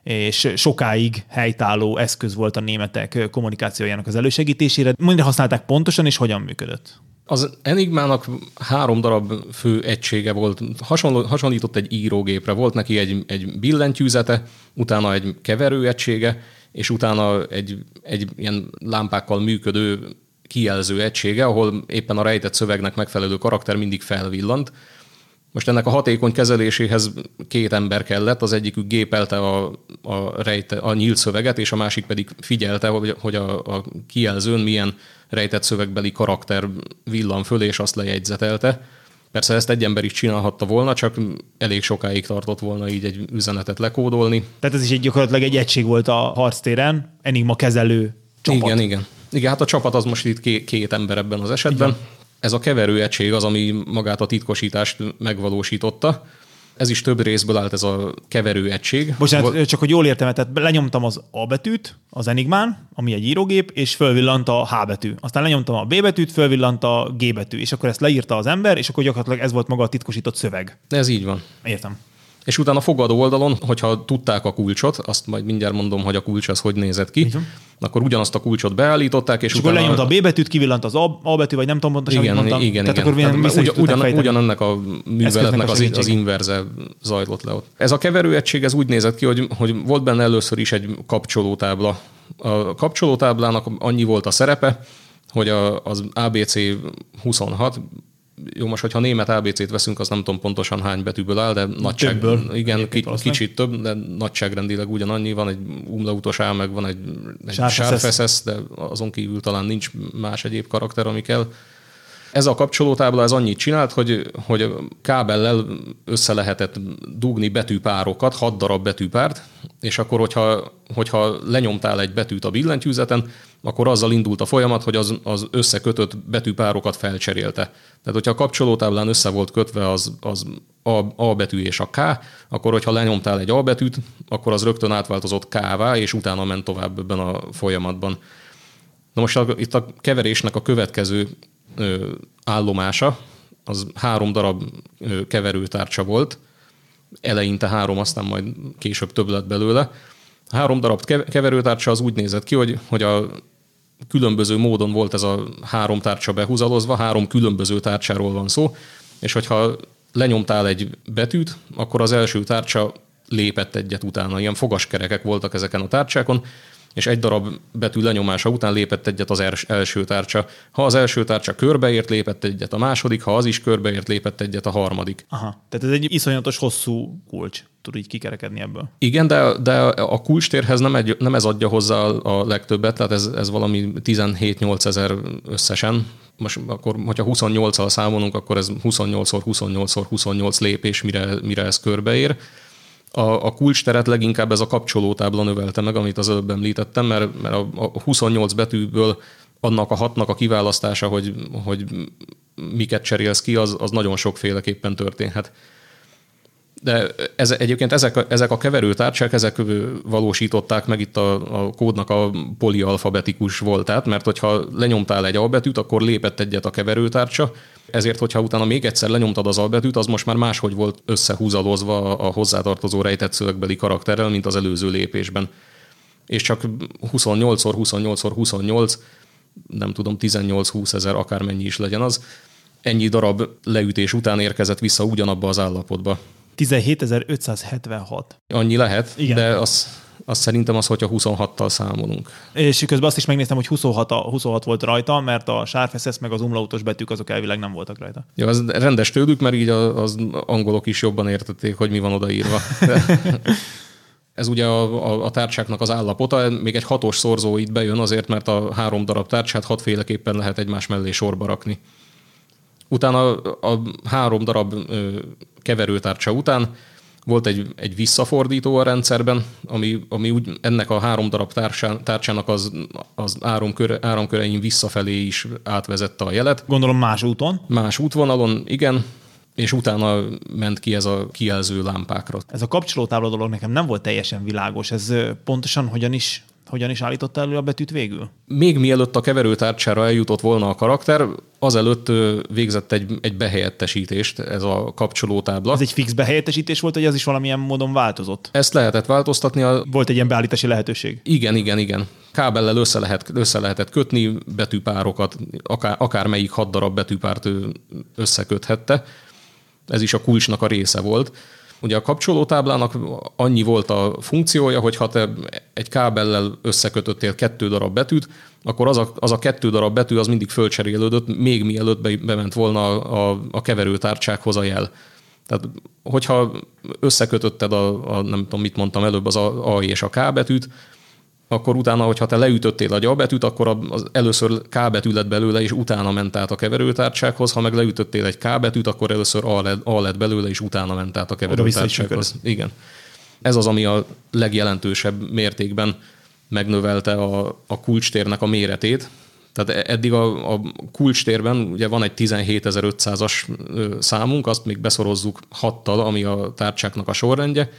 és sokáig helytálló eszköz volt a németek kommunikációjának az elősegítésére. Mire használták pontosan, és hogyan működött? Az Enigmának három darab fő egysége volt. Hasonló, hasonlított egy írógépre. Volt neki egy, egy billentyűzete, utána egy keverőegysége, és utána egy, egy ilyen lámpákkal működő kijelző egysége, ahol éppen a rejtett szövegnek megfelelő karakter mindig felvillant. Most ennek a hatékony kezeléséhez két ember kellett, az egyikük gépelte a, a, rejte, a nyílt szöveget, és a másik pedig figyelte, hogy, hogy a, a kijelzőn milyen rejtett szövegbeli karakter villan föl, és azt lejegyzetelte. Persze ezt egy ember is csinálhatta volna, csak elég sokáig tartott volna így egy üzenetet lekódolni. Tehát ez is egy gyakorlatilag egy egység volt a harctéren, Enigma kezelő csapat. Igen, igen. Igen, hát a csapat az most itt két, két ember ebben az esetben. Igen. Ez a keverőegység az, ami magát a titkosítást megvalósította. Ez is több részből állt, ez a keverőegység. Bocsánat, Vol- csak hogy jól értem, tehát lenyomtam az A betűt az Enigmán, ami egy írógép, és fölvillant a H betű. Aztán lenyomtam a B betűt, fölvillant a G betű, és akkor ezt leírta az ember, és akkor gyakorlatilag ez volt maga a titkosított szöveg. Ez így van. Értem. És utána a fogadó oldalon, hogyha tudták a kulcsot, azt majd mindjárt mondom, hogy a kulcs az hogy nézett ki, igen. Akkor ugyanazt a kulcsot beállították, és, és utána... akkor lenyomta a B betűt, kivillant az A, A betű, vagy nem tudom pontosan, igen, amit mondtam. Igen, Tehát igen. akkor ugyan, ugyan, ugyan, ugyanennek a műveletnek az, az inverze zajlott le ott. Ez a keverőegység ez úgy nézett ki, hogy, hogy volt benne először is egy kapcsolótábla. A kapcsolótáblának annyi volt a szerepe, hogy a, az á bé cé huszonhat, jó, most, hogyha német á bé cét veszünk, az nem tudom pontosan hány betűből áll, de nagyság, Többből. igen, k- kicsit több, de nagyságrendileg ugyanannyi, van egy umlautos A, meg van egy, egy sárfeszesz, de azon kívül talán nincs más egyéb karakter, ami kell. Ez a kapcsolótábla ez annyit csinált, hogy, hogy kábellel össze lehetett dugni betűpárokat, hat darab betűpárt, és akkor, hogyha, hogyha lenyomtál egy betűt a billentyűzeten, akkor azzal indult a folyamat, hogy az, az összekötött betűpárokat felcserélte. Tehát, hogyha a kapcsolótáblán össze volt kötve az, az A, A betű és a K, akkor, hogyha lenyomtál egy A betűt, akkor az rögtön átváltozott K-vá, és utána ment tovább ebben a folyamatban. Na most a, itt a keverésnek a következő ö, állomása, az három darab ö, keverőtárcsa volt, eleinte három, aztán majd később több lett belőle. Három darab keverőtárcsa az úgy nézett ki, hogy, hogy a különböző módon volt ez a három tárcsa behúzalozva, három különböző tárcsáról van szó, és hogyha lenyomtál egy betűt, akkor az első tárcsa lépett egyet utána. Ilyen fogaskerekek voltak ezeken a tárcsákon, és egy darab betű lenyomása után lépett egyet az első tárcsa. Ha az első tárcsa körbeért, lépett egyet a második, ha az is körbeért, lépett egyet a harmadik. Aha, tehát ez egy iszonyatos hosszú kulcs, tud így kikerekedni ebből. Igen, de, de a kulcstérhez nem, egy, nem ez adja hozzá a legtöbbet, tehát ez, ez valami tizenhét-nyolc ezer összesen. Most akkor, hogyha huszonnyolccal számolunk, akkor ez huszonnyolcszor huszonnyolcszor huszonnyolc lépés, mire, mire ez körbeér. A, a kulcsteret leginkább ez a kapcsolótábla növelte meg, amit az előbb említettem, mert, mert a, a huszonnyolc betűből annak a hatnak a kiválasztása, hogy, hogy miket cserélsz ki, az, az nagyon sokféleképpen történhet. De ez, egyébként ezek a, ezek a keverőtárcsák, ezek valósították meg itt a, a kódnak a polialfabetikus voltát, mert hogyha lenyomtál egy albetűt, akkor lépett egyet a keverőtárcsa, ezért, hogyha utána még egyszer lenyomtad az albetűt, az most már máshogy volt összehúzalozva a hozzátartozó rejtett szövegbeli karakterrel, mint az előző lépésben. És csak huszonnyolcszor huszonnyolcszor huszonnyolc, nem tudom, tizennyolc-húsz ezer, akármennyi is legyen az, ennyi darab leütés után érkezett vissza ugyanabba az állapotba. tizenhétezer-ötszázhetvenhat. Annyi lehet, igen. De az, az szerintem az, hogyha huszonhattal számolunk. És közben azt is megnéztem, hogy huszonhat, huszonhat volt rajta, mert a sárfeszesz meg az umlautos betűk azok elvileg nem voltak rajta. Ja, az rendes tőlük, mert így az angolok is jobban értették, hogy mi van odaírva. Ez ugye a, a, a tárcsáknak az állapota, még egy hatos szorzó itt bejön azért, mert a három darab tárcsát hatféleképpen lehet egymás mellé sorba rakni. Utána a, a három darab ö, keverőtárcsa után volt egy, egy visszafordító a rendszerben, ami, ami úgy, ennek a három darab tárcsán, tárcsának az, az áramköre, áramkörein visszafelé is átvezette a jelet. Gondolom más úton. Más útvonalon, igen, és utána ment ki ez a kijelző lámpákra. Ez a kapcsolótábla dolog nekem nem volt teljesen világos. Ez pontosan hogyan is, hogyan is állította elő a betűt végül? Még mielőtt a keverőtárcsára eljutott volna a karakter, azelőtt végzett egy, egy behelyettesítést ez a kapcsolótábla. Ez egy fix behelyettesítés volt, hogy ez is valamilyen módon változott? Ezt lehetett változtatni. A... Volt egy ilyen beállítási lehetőség? Igen, igen, igen. Kábellel össze, lehet, össze lehetett kötni betűpárokat, akár, akármelyik hat darab betűpárt összeköthette. Ez is a kulcsnak a része volt. Ugye a kapcsolótáblának annyi volt a funkciója, hogy ha te egy kábellel összekötöttél kettő darab betűt, akkor az a, az a kettő darab betű az mindig fölcserélődött, még mielőtt be, bement volna a, a, a keverőtárcsákhoz a jel. Tehát, hogyha összekötötted a, a nem tudom, mit mondtam előbb, az a, a és a K betűt, akkor utána, hogyha te leütöttél a gyalbetűt, akkor az először K betű lett belőle, és utána ment át a keverőtárcsákhoz. Ha meg leütöttél egy K betűt, akkor először A lett, A lett belőle, és utána ment át a keverőtárcsákhoz. Igen. Ez az, ami a legjelentősebb mértékben megnövelte a, a kulcstérnek a méretét. Tehát eddig a, a kulcstérben ugye van egy tizenhétezer-ötszázas számunk, azt még beszorozzuk hattal, ami a tárcsáknak a sorrendje,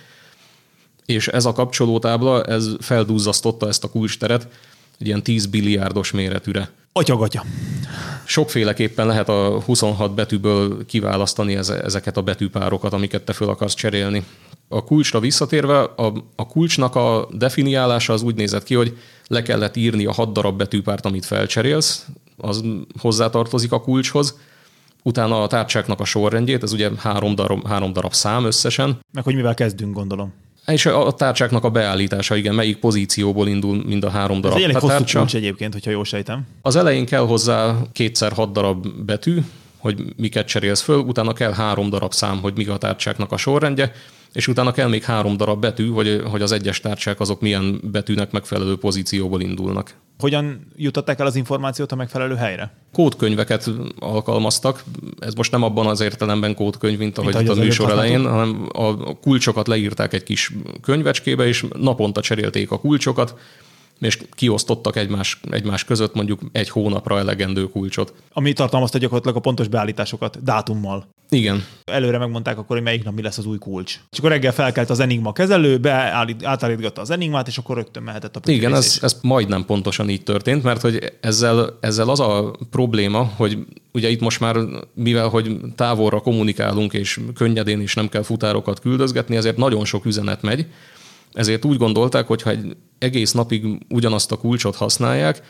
és ez a kapcsolótábla, ez feldúzzasztotta ezt a kulcsteret egy ilyen tíz billiárdos méretűre. Atyagatya. Sokféleképpen lehet a huszonhat betűből kiválasztani ezeket a betűpárokat, amiket te föl akarsz cserélni. A kulcsra visszatérve, a, a kulcsnak a definiálása az úgy nézett ki, hogy le kellett írni a hat darab betűpárt, amit felcserélsz, az hozzátartozik a kulcshoz. Utána a tárcsáknak a sorrendjét, ez ugye három darab, három darab szám összesen. Meg hogy mivel kezdünk, gondolom. És a tárcsáknak a beállítása, igen, melyik pozícióból indul mind a három darab. Ez egy elég hosszú tárcsa. kulcs egyébként, hogyha jól sejtem. Az elején kell hozzá kétszer hat darab betű, hogy miket cserélsz föl, utána kell három darab szám, hogy mi a tárcsáknak a sorrendje, és utána kell még három darab betű, hogy, hogy az egyes tárcsák azok milyen betűnek megfelelő pozícióból indulnak. Hogyan jutották el az információt a megfelelő helyre? Kódkönyveket alkalmaztak. Ez most nem abban az értelemben kódkönyv, mint ahogy mint a műsor elején, hanem a kulcsokat leírták egy kis könyvecskébe, és naponta cserélték a kulcsokat, és kiosztottak egymás, egymás között mondjuk egy hónapra elegendő kulcsot. Ami tartalmazta gyakorlatilag a pontos beállításokat dátummal. Igen. Előre megmondták akkor, hogy melyik nap mi lesz az új kulcs. És akkor reggel felkelt az Enigma kezelő, beállít, átállítgatta az Enigmát, és akkor rögtön mehetett a Igen, ez, ez majdnem pontosan így történt, mert hogy ezzel, ezzel az a probléma, hogy ugye itt most már, mivel hogy távolra kommunikálunk, és könnyedén is nem kell futárokat küldözgetni, ezért nagyon sok üzenet megy. Ezért úgy gondolták, hogy ha egy egész napig ugyanazt a kulcsot használják,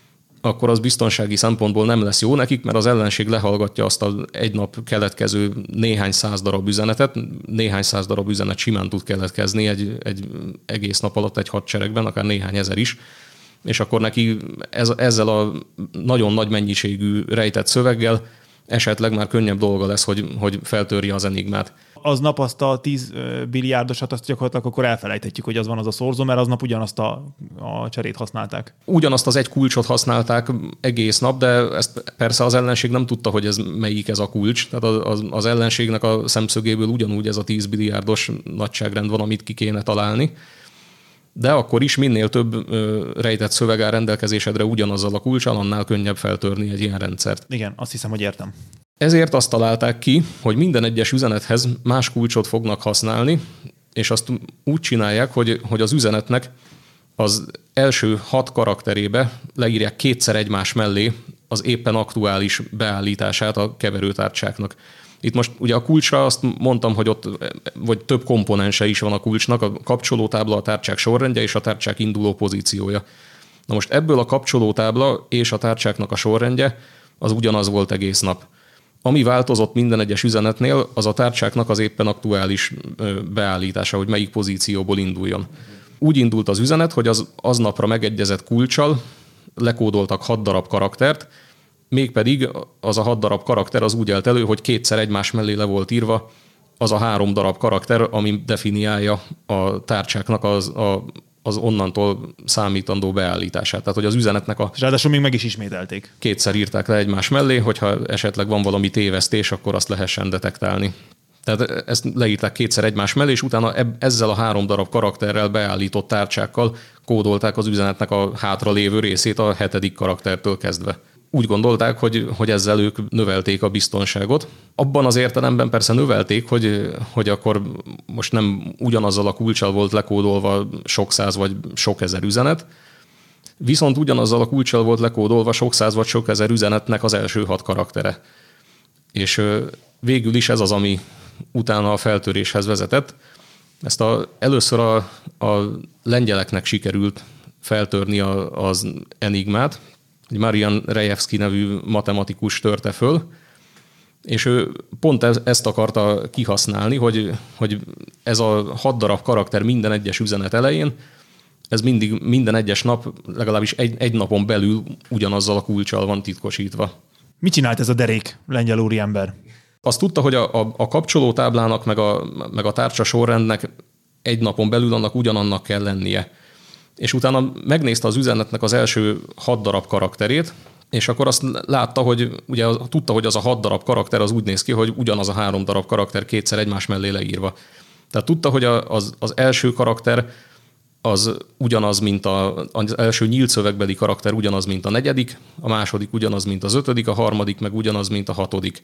akkor az biztonsági szempontból nem lesz jó nekik, mert az ellenség lehallgatja azt az egy nap keletkező néhány száz darab üzenetet. Néhány száz darab üzenet simán tud keletkezni egy, egy egész nap alatt egy hadseregben, akár néhány ezer is. És akkor neki ez, ezzel a nagyon nagy mennyiségű rejtett szöveggel esetleg már könnyebb dolga lesz, hogy, hogy feltörje az enigmát. Aznap azt a tíz billiárdosat, azt gyakorlatilag akkor elfelejthetjük, hogy az van az a szorzó, mert aznap ugyanazt a, a cserét használták. Ugyanazt az egy kulcsot használták egész nap, de ezt persze az ellenség nem tudta, hogy ez melyik ez a kulcs. Tehát az, az ellenségnek a szemszögéből ugyanúgy ez a tíz billiárdos nagyságrend van, amit ki kéne találni. de akkor is minél több ö, rejtett szöveg áll rendelkezésedre ugyanazzal a kulccsal, annál könnyebb feltörni egy ilyen rendszert. Igen, azt hiszem, hogy értem. Ezért azt találták ki, hogy minden egyes üzenethez más kulcsot fognak használni, és azt úgy csinálják, hogy, hogy az üzenetnek az első hat karakterébe leírják kétszer egymás mellé az éppen aktuális beállítását a keverőtárcsáknak. Itt most ugye a kulcsra azt mondtam, hogy ott vagy több komponense is van a kulcsnak, a kapcsolótábla, a tárcsák sorrendje és a tárcsák induló pozíciója. Na most ebből a kapcsolótábla és a tárcsáknak a sorrendje az ugyanaz volt egész nap. Ami változott minden egyes üzenetnél, az a tárcsáknak az éppen aktuális beállítása, hogy melyik pozícióból induljon. Úgy indult az üzenet, hogy az aznapra megegyezett kulccsal lekódoltak hat darab karaktert, mégpedig az a hat darab karakter az úgy állt elő, hogy kétszer egymás mellé le volt írva az a három darab karakter, ami definiálja a tárcsáknak az, a, az onnantól számítandó beállítását. Tehát, hogy az üzenetnek a... És ráadásul még meg is ismételték. Kétszer írták le egymás mellé, hogyha esetleg van valami tévesztés, akkor azt lehessen detektálni. Tehát ezt leírták kétszer egymás mellé, és utána ezzel a három darab karakterrel beállított tárcsákkal kódolták az üzenetnek a hátralévő részét a hetedik karaktertől kezdve. Úgy gondolták, hogy, hogy ezzel ők növelték a biztonságot. Abban az értelemben persze növelték, hogy, hogy akkor most nem ugyanazzal a kulccsal volt lekódolva sok száz vagy sok ezer üzenet, viszont ugyanazzal a kulccsal volt lekódolva sok száz vagy sok ezer üzenetnek az első hat karaktere. És végül is ez az, ami utána a feltöréshez vezetett. Ezt a, először a, a lengyeleknek sikerült feltörni a, az enigmát. Marian Rejewski nevű matematikus törte föl, és ő pont ezt akarta kihasználni, hogy, hogy ez a hat darab karakter minden egyes üzenet elején, ez mindig, minden egyes nap, legalábbis egy, egy napon belül ugyanazzal a kulccsal van titkosítva. Mit csinált ez a derék lengyel úriember? Azt tudta, hogy a, a, a kapcsolótáblának, meg a, meg a tárcsa sorrendnek egy napon belül annak ugyanannak kell lennie. És utána megnézte az üzenetnek az első hat darab karakterét, és akkor azt látta, hogy ugye tudta, hogy az a hat darab karakter az úgy néz ki, hogy ugyanaz a három darab karakter kétszer egymás mellé leírva. Tehát tudta, hogy az, az első karakter az ugyanaz, mint a, az első nyílt szövegbeli karakter ugyanaz, mint a negyedik, a második ugyanaz, mint az ötödik, a harmadik meg ugyanaz, mint a hatodik.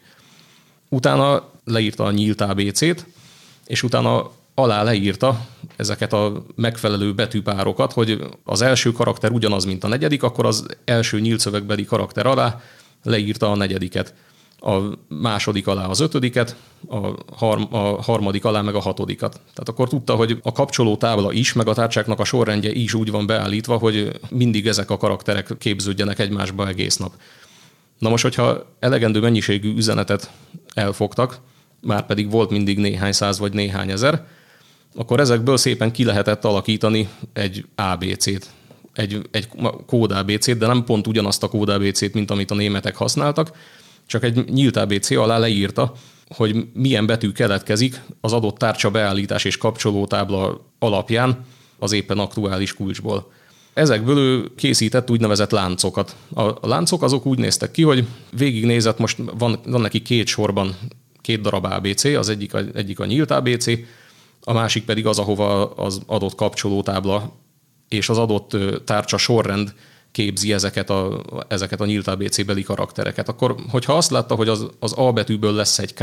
Utána leírta a nyílt á bé cét, és utána alá leírta ezeket a megfelelő betűpárokat, hogy az első karakter ugyanaz, mint a negyedik, akkor az első nyílt szövegbeli karakter alá leírta a negyediket, a második alá az ötödiket, a, harm, a harmadik alá meg a hatodikat. Tehát akkor tudta, hogy a kapcsolótábla is, meg a tárcsáknak a sorrendje is úgy van beállítva, hogy mindig ezek a karakterek képződjenek egymásba egész nap. Na most, hogyha elegendő mennyiségű üzenetet elfogtak, már pedig volt mindig néhány száz vagy néhány ezer, akkor ezekből szépen ki lehetett alakítani egy á bé cét, egy, egy kód á bé cét, de nem pont ugyanazt a kód á bé cét, mint amit a németek használtak, csak egy nyílt á bé cé alá leírta, hogy milyen betű keletkezik az adott tárcsa beállítás és kapcsolótábla alapján az éppen aktuális kulcsból. Ezekből ő készített úgynevezett láncokat. A láncok azok úgy néztek ki, hogy végignézett, most van, van neki két sorban két darab á bé cé, az egyik a, egyik a nyílt á bé cé, a másik pedig az, ahova az adott kapcsolótábla és az adott tárcsa sorrend képzi ezeket a, ezeket a nyílt á bé cé-beli karaktereket. Akkor, hogyha azt látta, hogy az, az A betűből lesz egy K,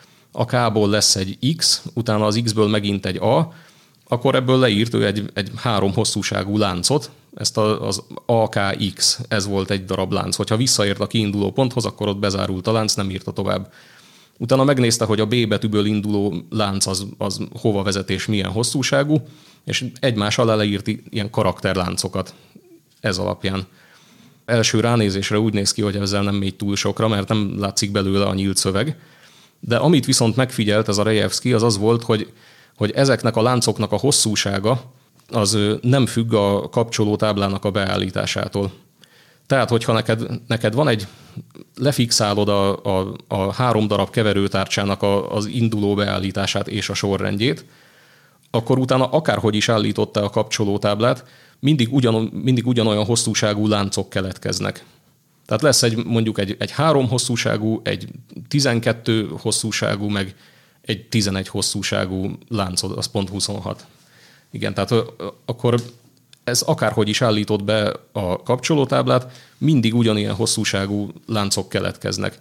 a K-ból lesz egy X, utána az X-ből megint egy A, akkor ebből leírt ő egy, egy három hosszúságú láncot, ezt a, az á ká iksz, ez volt egy darab lánc. Hogyha visszaért a kiinduló ponthoz, akkor ott bezárult a lánc, nem írta tovább. Utána megnézte, hogy a B betűből induló lánc az, az hova vezet és milyen hosszúságú, és egymás alá leírt ilyen karakterláncokat ez alapján. Első ránézésre úgy néz ki, hogy ezzel nem megy túl sokra, mert nem látszik belőle a nyílt szöveg. De amit viszont megfigyelt ez a Rejewski, az az volt, hogy, hogy ezeknek a láncoknak a hosszúsága az nem függ a kapcsolótáblának a beállításától. Tehát, hogyha neked, neked van egy, lefixálod a, a, a három darab keverőtárcsának a, az induló beállítását és a sorrendjét, akkor utána akárhogy is állítottál a kapcsolótáblát, mindig, ugyan, mindig ugyanolyan hosszúságú láncok keletkeznek. Tehát lesz egy, mondjuk egy, egy három hosszúságú, egy tizenkettő hosszúságú, meg egy tizenegy hosszúságú láncod, az pont huszonhat. Igen, tehát akkor ez akárhogy is állított be a kapcsolótáblát, mindig ugyanilyen hosszúságú láncok keletkeznek.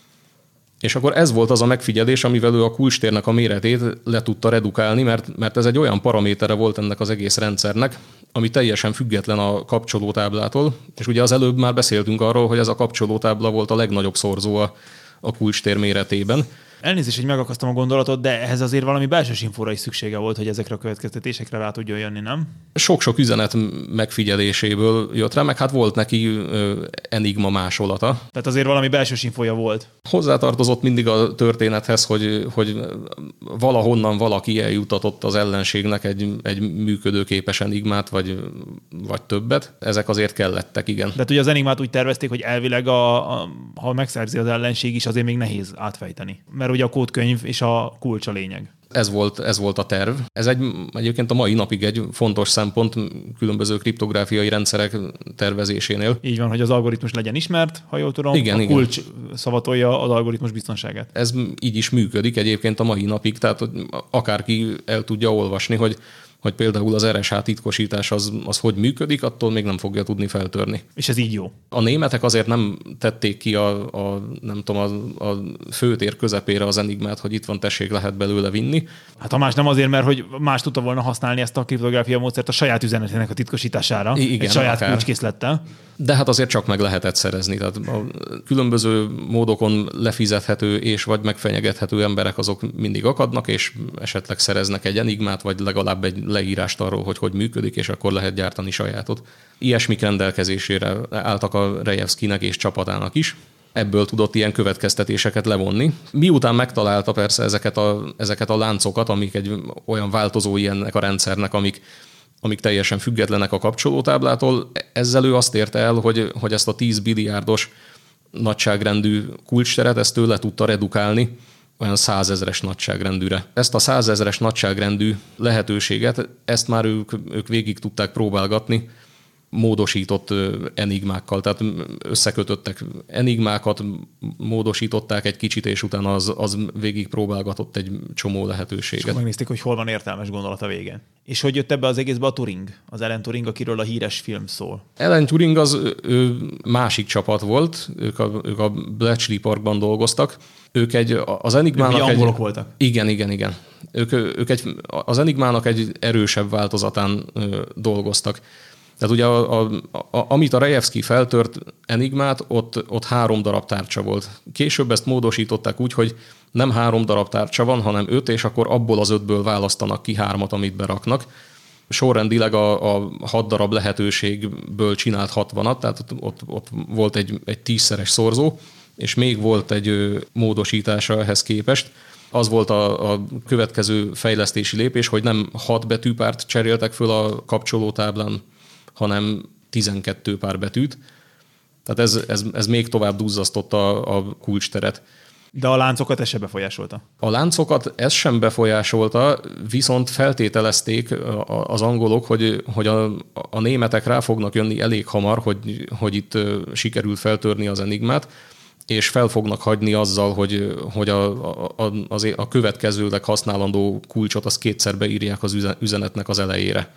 És akkor ez volt az a megfigyelés, amivel ő a kulcstérnek a méretét le tudta redukálni, mert, mert ez egy olyan paramétere volt ennek az egész rendszernek, ami teljesen független a kapcsolótáblától. És ugye az előbb már beszéltünk arról, hogy ez a kapcsolótábla volt a legnagyobb szorzó a, a kulcstér méretében. Elnézést, hogy megakasztom a gondolatot, de ehhez azért valami belső infóra is szüksége volt, hogy ezekre a következtetésekre rá tudjon jönni, nem? Sok-sok üzenet megfigyeléséből jött rá, meg hát volt neki ö, enigma másolata. Tehát azért valami belső infója volt. Hozzátartozott mindig a történethez, hogy, hogy valahonnan valaki eljutatott az ellenségnek egy, egy működőképes enigmát, vagy, vagy többet. Ezek azért kellettek, igen. De ugye az enigmát úgy tervezték, hogy elvileg, a, a, ha megszerzi az ellenség is, azért még nehéz átfejteni. Mert ugye a kódkönyv és a kulcs a lényeg. Ez volt, ez volt a terv. Ez egy, egyébként a mai napig egy fontos szempont különböző kriptográfiai rendszerek tervezésénél. Így van, hogy az algoritmus legyen ismert, ha jól tudom, igen, a igen. kulcs szavatolja az algoritmus biztonságát. Ez így is működik egyébként a mai napig, tehát akárki el tudja olvasni, hogy hogy például az er es há titkosítás az, az hogy működik, attól még nem fogja tudni feltörni. És ez így jó. A németek azért nem tették ki a, a nem tudom, a, a főtér közepére az enigmát, hogy itt van, tessék, lehet belőle vinni. Hát ha más nem azért, mert hogy más tudta volna használni ezt a kriptográfia módszert a saját üzenetének a titkosítására, igen, egy saját akár. kulcskészlettel. De hát azért csak meg lehetett szerezni. Tehát a különböző módokon lefizethető és vagy megfenyegethető emberek azok mindig akadnak, és esetleg szereznek egy enigmát, vagy legalább egy leírást arról, hogy hogy működik, és akkor lehet gyártani sajátot. Ilyesmik rendelkezésére álltak a Rejevszkinek és csapatának is. Ebből tudott ilyen következtetéseket levonni. Miután megtalálta persze ezeket a, ezeket a láncokat, amik egy olyan változói ennek a rendszernek, amik amik teljesen függetlenek a kapcsolótáblától, ezzel ő azt érte el, hogy, hogy ezt a tíz billiárdos nagyságrendű kulcsteret, ezt ő le tudta redukálni olyan százezres nagyságrendűre. Ezt a százezres nagyságrendű lehetőséget, ezt már ők, ők végig tudták próbálgatni módosított enigmákkal, tehát összekötöttek enigmákat, módosították egy kicsit, és utána az, az végig próbálgatott egy csomó lehetőséget. És megnézték, hogy hol van értelmes gondolat a végén. És hogy jött ebbe az egészbe a Turing? Az Alan Turing, akiről a híres film szól. Alan Turing az ő másik csapat volt, ők a, ők a Bletchley Parkban dolgoztak. Ők egy, az enigmának ők egy... angolok voltak. Igen, igen, igen. Ők, ők egy, az enigmának egy erősebb változatán ö, dolgoztak. Tehát ugye a, a, a, amit a Rejevszki feltört enigmát, ott, ott három darab tárcsa volt. Később ezt módosították úgy, hogy nem három darab tárcsa van, hanem öt, és akkor abból az ötből választanak ki hármat, amit beraknak. Sorrendileg a, a hat darab lehetőségből csinált hatvanat, tehát ott, ott volt egy, egy tízszeres szorzó, és még volt egy módosítása ehhez képest. Az volt a, a következő fejlesztési lépés, hogy nem hat betűpárt cseréltek föl a kapcsolótáblán, hanem tizenkettő pár betűt. Tehát ez, ez, ez még tovább duzzasztotta a, a kulcsteret. De a láncokat ez sem befolyásolta? A láncokat ez sem befolyásolta, viszont feltételezték az angolok, hogy, hogy a, a németek rá fognak jönni elég hamar, hogy, hogy itt sikerült feltörni az enigmát, és fel fognak hagyni azzal, hogy, hogy a, a, az, a következőleg használandó kulcsot azt kétszer beírják az üzenetnek az elejére.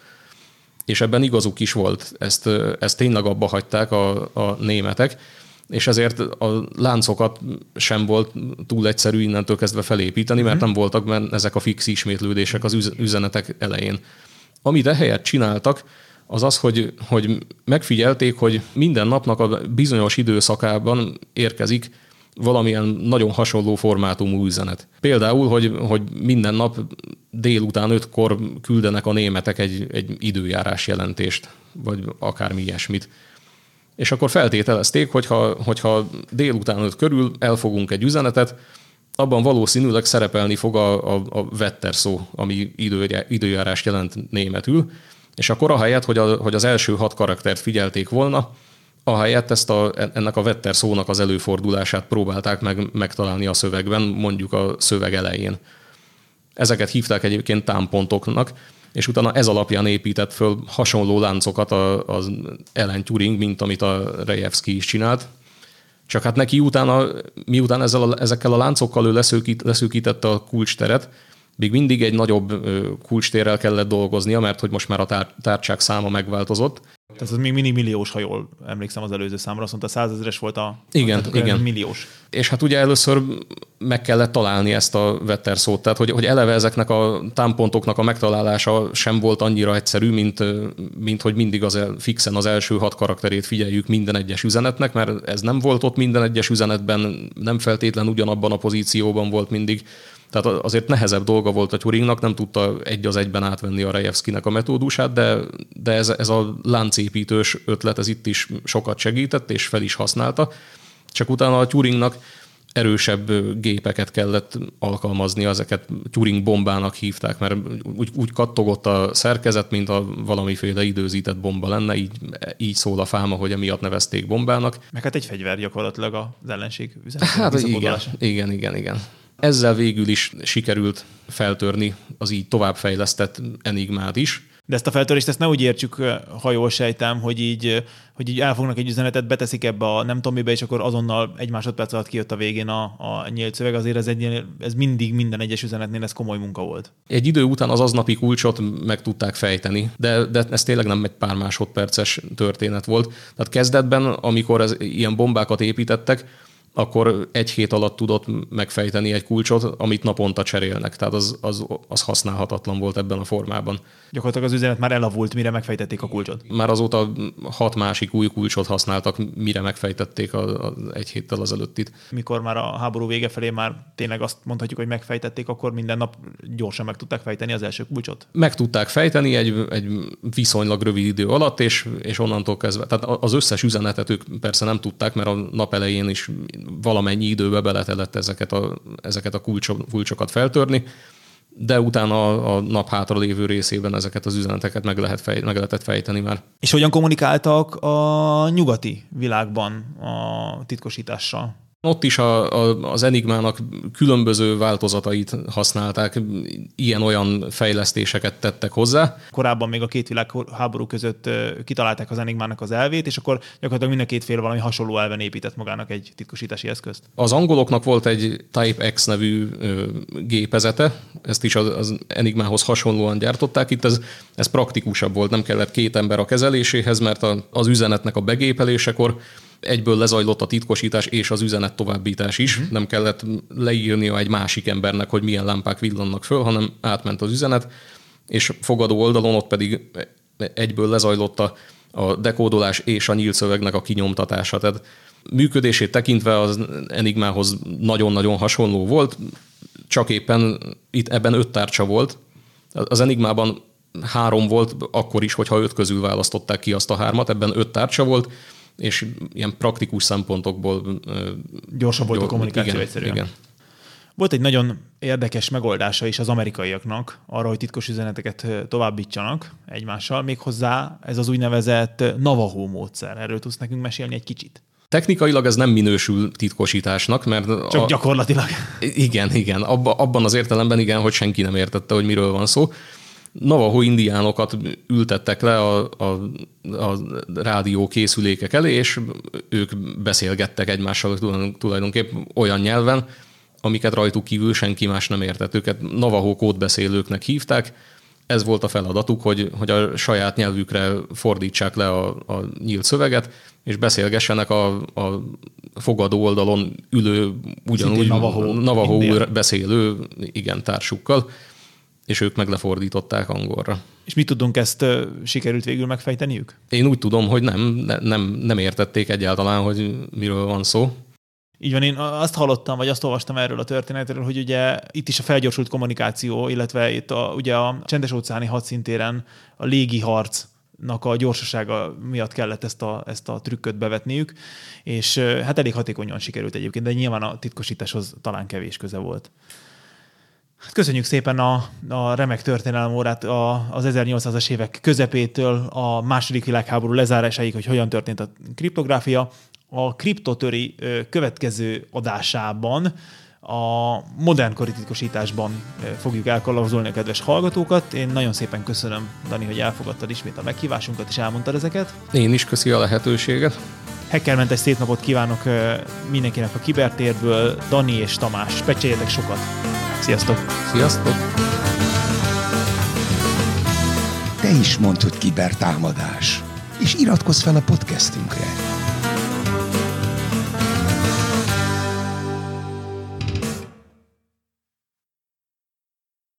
És ebben igazuk is volt, ezt, ezt tényleg abba hagyták a, a németek, és ezért a láncokat sem volt túl egyszerű innentől kezdve felépíteni, mert nem voltak benne ezek a fix ismétlődések az üzenetek elején. Amit ehelyett csináltak, az az, hogy, hogy megfigyelték, hogy minden napnak a bizonyos időszakában érkezik valamilyen nagyon hasonló formátumú üzenet. Például, hogy, hogy minden nap délután ötkor küldenek a németek egy, egy időjárás jelentést, vagy akármi ilyesmit. És akkor feltételezték, hogyha, hogyha délután öt körül elfogunk egy üzenetet, abban valószínűleg szerepelni fog a, a, a vetter szó, ami idő, időjárás jelent németül, és akkor ahelyett, hogy, a, hogy az első hat karaktert figyelték volna, ahelyett ezt a, ennek a vetter szónak az előfordulását próbálták meg megtalálni a szövegben, mondjuk a szöveg elején. Ezeket hívták egyébként támpontoknak, és utána ez alapján épített föl hasonló láncokat az Alan Turing, mint amit a Rejevszki is csinált. Csak hát neki utána, miután ezzel a, ezekkel a láncokkal ő leszűkít, leszűkítette a kulcsteret, még mindig egy nagyobb kulcstérrel kellett dolgoznia, mert hogy most már a tár- tárcsák száma megváltozott. Tehát ez még mindig milliós, ha jól emlékszem az előző számra, azt mondta, százezres volt a... Igen, igen. Milliós. És hát ugye először meg kellett találni ezt a vetter szót, tehát hogy, hogy eleve ezeknek a támpontoknak a megtalálása sem volt annyira egyszerű, mint, mint hogy mindig az el, fixen az első hat karakterét figyeljük minden egyes üzenetnek, mert ez nem volt ott minden egyes üzenetben, nem feltétlen ugyanabban a pozícióban volt mindig. Tehát azért nehezebb dolga volt a Turingnak, nem tudta egy az egyben átvenni a Rejewszkinek a metódusát, de, de ez, ez a láncépítős ötlet, ez itt is sokat segített, és fel is használta. Csak utána a Turingnak erősebb gépeket kellett alkalmazni, ezeket Turing bombának hívták, mert úgy, úgy kattogott a szerkezet, mint a valamiféle időzített bomba lenne, így, így szól a fáma, hogy emiatt nevezték bombának. Meg hát egy fegyver gyakorlatilag az ellenség üzenet. Hát igen, igen, igen, igen. Ezzel végül is sikerült feltörni az így továbbfejlesztett Enigmát is. De ezt a feltörést ezt ne úgy értsük, ha jól sejtem, hogy így, hogy így elfognak egy üzenetet, beteszik ebbe a nem tudom mibe, és akkor azonnal egy másodperc alatt kijött a végén a, a nyílt szöveg. Azért ez, egy, ez mindig minden egyes üzenetnél ez komoly munka volt. Egy idő után az aznapi kulcsot meg tudták fejteni, de, de ez tényleg nem egy pár másodperces történet volt. Tehát kezdetben, amikor ez, ilyen bombákat építettek, akkor egy hét alatt tudott megfejteni egy kulcsot, amit naponta cserélnek. Tehát az, az, az használhatatlan volt ebben a formában. Gyakorlatilag az üzenet már elavult, mire megfejtették a kulcsot. Már azóta hat másik új kulcsot használtak, mire megfejtették a, a egy héttel azelőttit. Mikor már a háború vége felé már tényleg azt mondhatjuk, hogy megfejtették, akkor minden nap gyorsan meg tudták fejteni az első kulcsot? Meg tudták fejteni egy, egy viszonylag rövid idő alatt, és, és onnantól kezdve. Tehát az összes üzenetet ők persze nem tudták, mert a nap elején is valamennyi időbe beletellett ezeket a, ezeket a kulcsok, kulcsokat feltörni, de utána a, a nap hátra lévő részében ezeket az üzeneteket meg, lehet fej, meg lehetett fejteni már. És hogyan kommunikáltak a nyugati világban a titkosítással? Ott is a, a, az Enigmának különböző változatait használták, ilyen-olyan fejlesztéseket tettek hozzá. Korábban még a két világháború között kitalálták az Enigmának az elvét, és akkor gyakorlatilag mind a két fél valami hasonló elven épített magának egy titkosítási eszközt. Az angoloknak volt egy Type X nevű ö, gépezete, ezt is az, az Enigmához hasonlóan gyártották. Itt ez, ez praktikusabb volt, nem kellett két ember a kezeléséhez, mert a, az üzenetnek a begépelésekor egyből lezajlott a titkosítás és az üzenet továbbítás is. Uh-huh. Nem kellett leírnia egy másik embernek, hogy milyen lámpák villannak föl, hanem átment az üzenet, és fogadó oldalon ott pedig egyből lezajlott a, a dekódolás és a nyílt szövegnek a kinyomtatása. Tehát működését tekintve az Enigmához nagyon-nagyon hasonló volt, csak éppen itt ebben öt tárcsa volt. Az Enigmában három volt akkor is, hogyha öt közül választották ki azt a hármat, ebben öt tárcsa volt, és ilyen praktikus szempontokból gyorsabb volt a kommunikáció, igen, egyszerűen. Igen. Volt egy nagyon érdekes megoldása is az amerikaiaknak arra, hogy titkos üzeneteket továbbítsanak egymással, méghozzá ez az úgynevezett Navajo módszer. Erről tudsz nekünk mesélni egy kicsit? Technikailag ez nem minősül titkosításnak, mert... Csak a... gyakorlatilag. Igen, igen. Abba, abban az értelemben igen, hogy senki nem értette, hogy miről van szó. Navajo indiánokat ültettek le a, a, a rádió készülékek elé, és ők beszélgettek egymással tulajdonképp olyan nyelven, amiket rajtuk kívül senki más nem értett. Őket Navajo kódbeszélőknek hívták. Ez volt a feladatuk, hogy, hogy a saját nyelvükre fordítsák le a, a nyílt szöveget, és beszélgessenek a, a fogadó oldalon ülő, ugyanúgy Navajo, Navajo beszélő igen, társukkal, és ők meg lefordították angolra. És mit tudunk, ezt sikerült végül megfejteniük? Én úgy tudom, hogy nem, nem, nem értették egyáltalán, hogy miről van szó. Így van, én azt hallottam, vagy azt olvastam erről a történetről, hogy ugye itt is a felgyorsult kommunikáció, illetve itt a, ugye a csendes-óceáni hadszintéren a légi harcnak a gyorsasága miatt kellett ezt a, ezt a trükköt bevetniük, és hát elég hatékonyan sikerült egyébként, de nyilván a titkosításhoz talán kevés köze volt. Köszönjük szépen a, a remek történelemórát a, az ezernyolcszázas évek közepétől a második világháború lezárásáig, hogy hogyan történt a kriptográfia. A Kriptotöri következő adásában a modernkori titkosításban fogjuk elkalapzolni a kedves hallgatókat. Én nagyon szépen köszönöm, Dani, hogy elfogadtad ismét a meghívásunkat, és elmondtad ezeket. Én is köszi a lehetőséget. Hackermentes szép napot kívánok mindenkinek a Kibertérből. Dani és Tamás, pecseljetek sokat! Sziasztok! Sziasztok! Te is mondd, hogy kibertámadás, és iratkozz fel a podcastünkre.